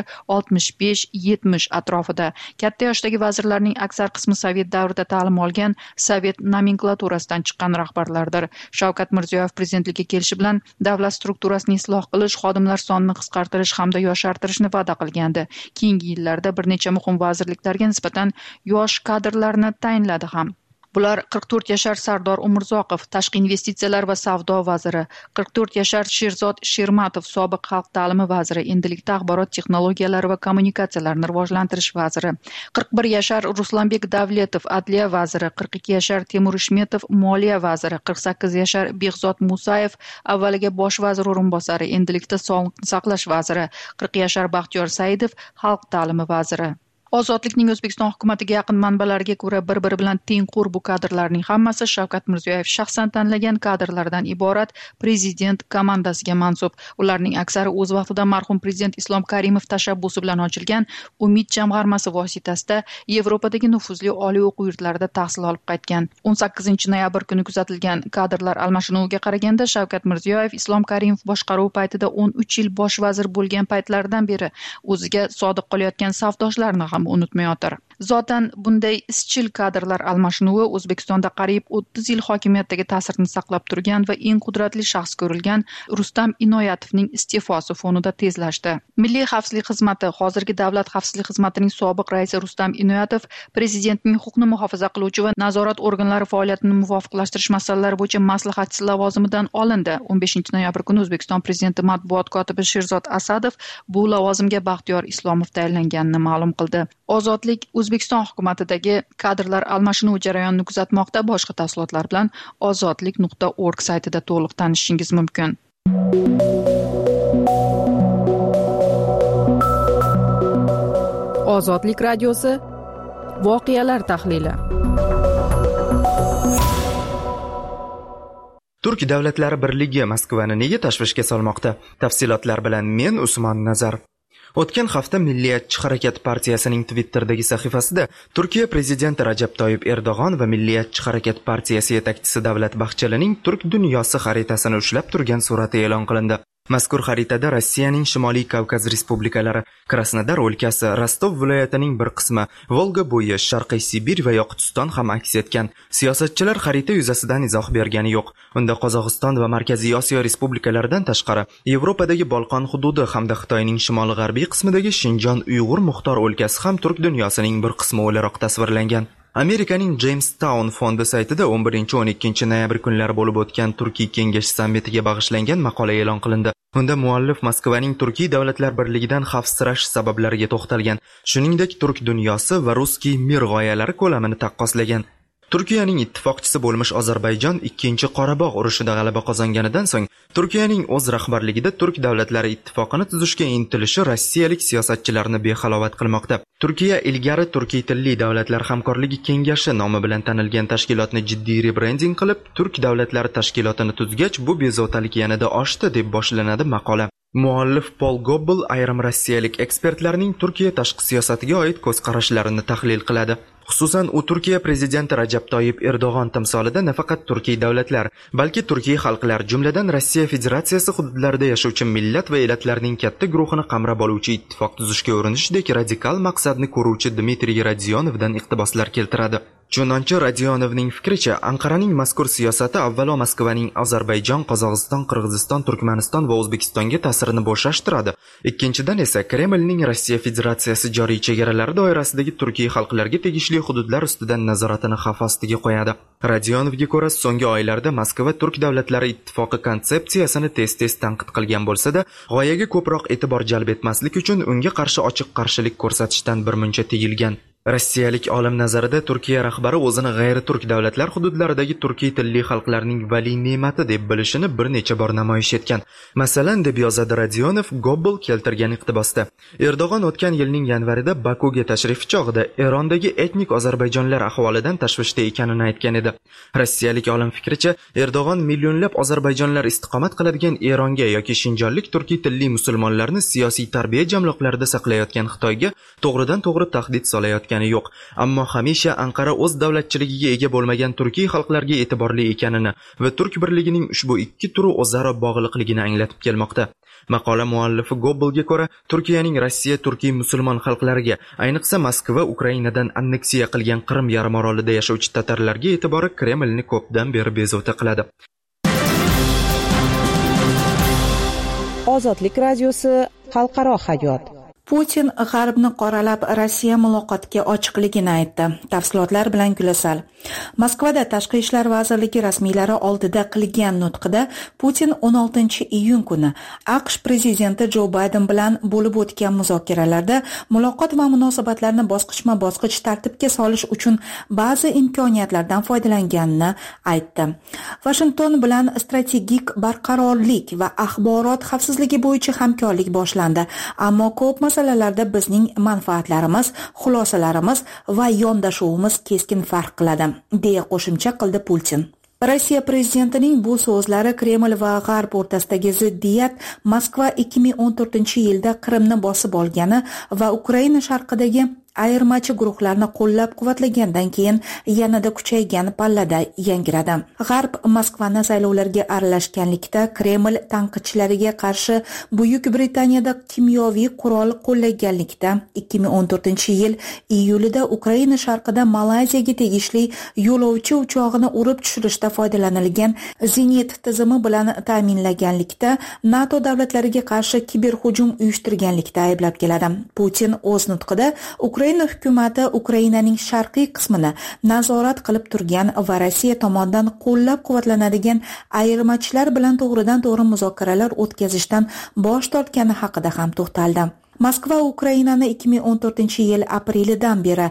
65-70 atrofida. Katta yoshdagi vazirlarning aksar qismi Sovet davrida ta'lim olgan, Sovet nomenklaturasidan chiqqan rahbarlardir. Shavkat Mirziyoyev prezidentlikka kelishi bilan davlat strukturasini isloh qilish, xodimlar sonini qisqartirish hamda yoshartirishni va'da qilgandi. Keyingi yillarda bir necha muhim vazirliklarga nisbatan yosh kadrlarni tayinladi ham. Bular 44 yashar Sardor Umurzoqov, tashqi investitsiyalar va savdo vaziri, 44 yashar Sherzod Shermatov, sobiq xalq ta'limi vaziri, endilikda axborot texnologiyalari va kommunikatsiyalarini rivojlantirish vaziri, 41 yashar Ruslanbek Davletov, adliya vaziri, 42 yashar Temur Ishmetov, moliya vaziri, 48 yashar Behzod Musayev, avvaliga bosh vazir o'rinbosari, endilikda sog'liqni saqlash vaziri, 40 yashar Baxtiyor Saidov, xalq ta'limi vaziri. Ozodlikning O'zbekiston hukumatiga yaqin manbalariga ko'ra, bir-biri bilan tengqur bu kadrlarning hammasi Shavkat Mirziyoyev shaxsan tanlagan kadrlardan iborat prezident komandasiga mansub. Ularning aksari o'z vaqtida marhum prezident Islom Karimov tashabbusi bilan ochilgan Umid jamg'armasi vositasida Yevropadagi nufuzli oliy o'quv yurtlarida tahsil olib qaytgan. 18 noyabr kuni kuzatilgan kadrlar almashinuviga qaraganda Shavkat Mirziyoyev Islom Karimov boshqaruvi paytida 13 yil bosh vazir bo'lgan paytlaridan beri o'ziga sodiq qolayotgan safdoshlarni ham unutmayotir. Zotan bunday izchil kadrlar almashinuvi O'zbekistonda qariyb 30 yil hokimiyatdagi ta'sirini saqlab turgan va eng qudratli shaxs ko'rilgan Rustam Inoyatovning iste'fosi fonida tezlashdi. Milliy xavfsizlik xizmati, hozirgi davlat xavfsizlik xizmatining sobiq raisi Rustam Inoyatov prezidentning huquqni muhofaza qiluvchi va nazorat organlari faoliyatini muvofiqlashtirish masalalari bo'yicha maslahatchisi lavozimidan olindi. 15 noyabr kuni O'zbekiston prezidenti matbuot kotibi Sherzod Asadov bu lavozimga Baxtiyor Islomov tayinlanganini ma'lum qildi. Ozodlik O'zbekiston hukumatidagi kadrlar almashinuvi jarayonini kuzatmoqda. Boshqa tafsilotlar bilan ozodlik.org saytida to'liq tanishishingiz mumkin. Ozodlik radiosi voqealar tahlili. Turk davlatlari birligi Moskvani nega tashvishga solmoqda? Tafsilotlar bilan men Usmon Nazar. O'tgan hafta Milliyatchi harakat partiyasining Twitter'dagi sahifasida Turkiya prezidenti Rajab Toyyib Erdo'g'on va Milliyatchi harakat partiyasi yetakchisi Davlat Bahçelining turk dunyosi xaritasini ushlab turgan surati e'lon qilindi. Mazkur xaritada Rossiyaning Shimoliy Kavkaz respublikalari, Krasnodar o'lkasi, Rostov viloyatining bir qismi, Volga bo'yi, Sharqiy Sibir va Yoqutiston ham aks etgan. Siyosatchilar xarita yuzasidan izoh bergani yo'q. Unda Qozog'iston va Markaziy Osiyo respublikalaridan tashqari Yevropadagi Bolqon hududi hamda Xitoyning shimoli-g'arbiy qismidagi Shinjon Uyg'ur muxtor o'lkasi ham turk dunyosining bir qismi o'laroq tasvirlangan. Amerikaning Jamestown fondi saytida 11-12 noyabr kunlari bo'lib o'tgan Turkiy kengash sammitiga bag'ishlangan maqola e'lon qilindi. Unda muallif Moskvaning Turkiy davlatlar birligidan xavfsirash sabablariga to'xtalgan, shuningdek turk dunyosi va ruskiy mir g'oyalari ko'lamini taqqoslagan. Turkiyaning ittifoqchisi bo'lmish Ozarbayjon 2-Qorabog' urushida g'alaba qozonganidan so'ng Turkiyaning o'z rahbarligida turk davlatlari ittifoqini tuzishga intilishi rossiyalik siyosatchilarni behalovat qilmoqda. Turkiya ilgari turkiy tilli davlatlar hamkorligi kengashi nomi bilan tanilgan tashkilotni jiddiy rebrending qilib, turk davlatlari tashkilotini tuzgach, bu bezovtalik yanada oshdi deb boshlanadi maqola. Muallif Paul Gobbel ayrim rossiyalik ekspertlarning Turkiya tashqi siyosatiga oid ko'z qarashlarini tahlil qiladi. Xususan, u Turkiya prezidenti Rajab Toyyib Erdo'g'on timsolida nafaqat turkiy davlatlar, balki turkiy xalqlar, jumladan Rossiya Federatsiyasi hududlarida yashovchi millat va elatlarning katta guruhini qamrab oluvchi ittifoq tuzishga urinishdek radikal maqsadni ko'ruvchi Dmitriy Radionovdan iqtiboslar keltiradi. Chunonchi Radionovning fikricha, Anqaraning mazkur siyosati avvalo Moskvaning Ozarbayjon, Qozog'iston, Qirg'iziston, Turkmaniston va O'zbekistonga ta'sirini bo'shashtiradi. Ikkinchidan esa Kremlning Rossiya Federatsiyasi joriy chegaralari doirasidagi turkiy xalqlarga tegishli hududlar ustidan nazoratini xavf ostiga qo'yadi. Radionovga ko'ra, so'nggi oylarda Moskva turk davlatlari ittifoqi konsepsiyasini tez-tez tanqid qilgan bo'lsa-da, g'oyaga ko'proq e'tibor jalb etmaslik uchun unga qarshi ochiq qarshilik ko'rsatishdan birmuncha tiyilgan. Rossiyalik olim nazarida Turkiya rahbari o'zini g'ayri-turk davlatlar hududlaridagi turkiy tilli xalqlarning vali ne'mati deb bilishini bir necha bor namoyish etgan. Masalan, deb yozadi Radionov Gobbel keltirgan iqtibosda. Erdo'g'on o'tgan yilning yanvarida Bakuga tashrifi chog'ida Erondagi etnik ozarbayjonlar ahvolidan tashvishda ekanini aytgan edi. Rossiyalik olim fikricha, Erdo'g'on millionlab ozarbayjonlar istiqomat qiladigan Eronga yoki shinjonlik turkiy tilli musulmonlarni siyosiy tarbiya jamloqlarida saqlayotgan Xitoyga to'g'ridan-to'g'ri tahdid solayotgan yo'q, ammo hamisha Anqara o'z davlatchiligiga ega bo'lmagan turkiy xalqlarga e'tiborli ekanini va turk birligining ushbu ikki turi o'zaro bog'liqligini anglatib kelmoqda. Maqola muallifi Gobbelga ko'ra, Turkiyaning Rossiya turkiy musulmon xalqlariga, ayniqsa Moskva Ukrainadan anneksiya qilgan Qrim yarimorolida yashovchi tatarlarga e'tibori Kremlni ko'pdan beri bezovta qiladi. Ozodlik radiosi xalqaro hayot. Putin G'arbni qoralab Rossiya muloqotga ochiqligini aytdi. Tafsilotlar bilan Gulasal. Moskvada Tashqi ishlar vazirligi rasmiylari oldida qilgan nutqida Putin 16-iyun kuni AQSh prezidenti Jo Bayden bilan bo'lib o'tgan muzokaralarda muloqot va munosabatlarni bosqichma-bosqich tartibga solish uchun ba'zi imkoniyatlardan foydalanganini aytdi. Washington bilan strategik barqarorlik va axborot xavfsizligi bo'yicha hamkorlik boshlandi, ammo ko'p masalalarda bizning manfaatlarimiz, xulosalarimiz va yondashuvimiz keskin farq qiladi, deya qo'shimcha qildi Putin. Rossiya prezidentining bu so'zlari Kreml va G'arb o'rtasidagi ziddiyat Moskva 2014-yilda Qrimni bosib olgani va Ukraina sharqidagi ayirmachi guruhlarni qo'llab-quvvatlagandan keyin yanada kuchaygan pallada yangradi. G'arb Moskvani saylovlarga aralashganlikda Kreml tanqidchilariga qarshi Buyuk Britaniyada kimyoviy qurol qo'llaganlikda 2014-yil iyulida Ukraina sharqida Malayziyaga tegishli yo'lovchi uchog'ini urib tushirishda foydalanilgan zenit tizimi bilan ta'minlaganlikda NATO davlatlariga qarshi kiberhujum uyushtirganlikda ayblab keladi. Putin o'z nutqida Ukraina hukumati Ukrainaning sharqiy qismini nazorat qilib turgan va Rossiya tomonidan qo'llab-quvvatlanadigan ayirmachilar bilan to'g'ridan-to'g'ri muzokaralar o'tkazishdan bosh tortgani haqida ham to'xtaldi. Moskva Ukrainani 2014-yil aprelidan beri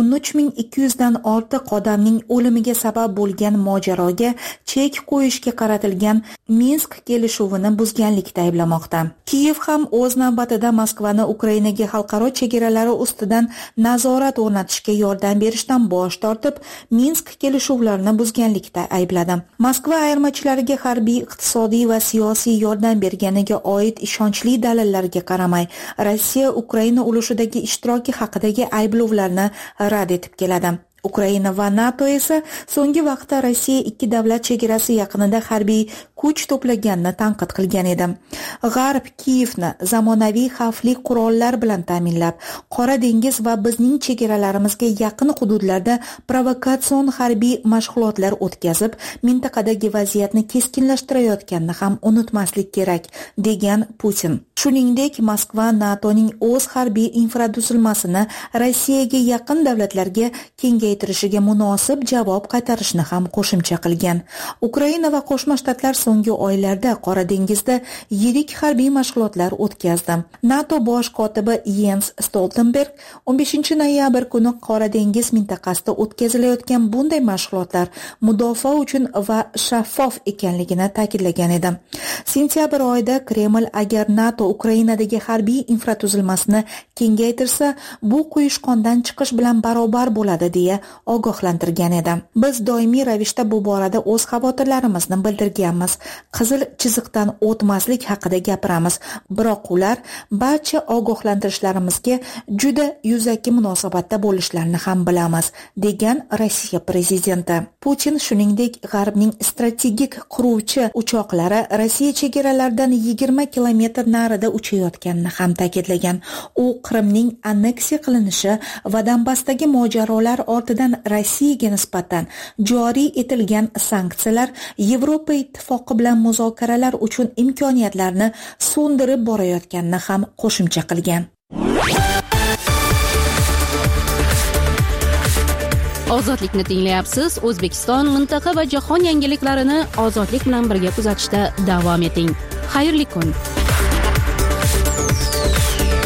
13.200 dan ortiq odamning o'limiga sabab bo'lgan mojaroga chek qo'yishga qaratilgan Minsk kelishuvini buzganlikda ayblamoqda. Kiyev ham o'z navbatida Moskvani Ukrainaga xalqaro chegaralari ustidan nazorat o'rnatishga yordam berishdan bosh tortib, Minsk kelishuvlarini buzganlikda aybladi. Moskva ayirmachilariga harbiy, iqtisodiy va siyosiy yordam berganiga oid ishonchli dalillarga qaramay, Rossiya Ukraina urushidagi ishtiroki haqidagi ayblovlarni rad etib keladi. Ukraina va NATO esa so'nggi vaqtda Rossiya ikki davlat chegarasi yaqinida harbiy kuch to'plaganini tanqid qilgan edi. G'arb Kiyevni zamonaviy xavfli qurollar bilan ta'minlab, Qora dengiz va bizning chegaralarimizga yaqin hududlarda provokatsion harbiy mashg'ulotlar o'tkazib, mintaqadagi vaziyatni keskinlashtirayotganini ham unutmaslik kerak, degan Putin. Shuningdek, Moskva NATOning o'z harbiy infratuzilmasini Rossiyaga yaqin davlatlarga kengaytirishga kengaytirishiga munosib javob qaytarishni ham qo'shimcha qilgan. Ukraina va Qo'shma Shtatlar so'nggi oylarda Qora dengizda yirik harbiy mashg'ulotlar o'tkazdi. NATO bosh kotibi Jens Stoltenberg 15-noyabr kuni Qora dengiz mintaqasida o'tkazilayotgan bunday mashg'ulotlar mudofaa uchun va shaffof ekanligini ta'kidlagan edi. Sentyabr oyida Kreml agar NATO Ukrainadagi harbiy infratuzilmasini kengaytirsa, bu quyushqondan chiqish bilan barobar bo'ladi deya ogohlantirgan edi. Biz doimiy ravishda bu borada o'z xavotirlarimizni bildirganmiz. Qizil chiziqdan o'tmaslik haqida gapiramiz, biroq ular barcha ogohlantirishlarimizga juda yuzaki munosabatda bo'lishlarini ham bilamiz, degan Rossiya prezidenti. Putin shuningdek G'arbning strategik quruvchi uchoqlari Rossiya chegaralaridan 20 kilometr narida uchayotganini ham ta'kidlagan. U Qrimning anneksiya qilinishi va Donbassdagi mojarolar ortidan Rossiyaga nisbatan joriy etilgan sanksiyalar Yevropa ittifoqi bilan muzokaralar uchun imkoniyatlarni so'ndirib borayotganini ham qo'shimcha qilgan. Ozodlikni tinglayapsiz. O'zbekiston, mintaqa va jahon yangiliklarini ozodlik bilan birga kuzatishda davom eting. Xayrli kun.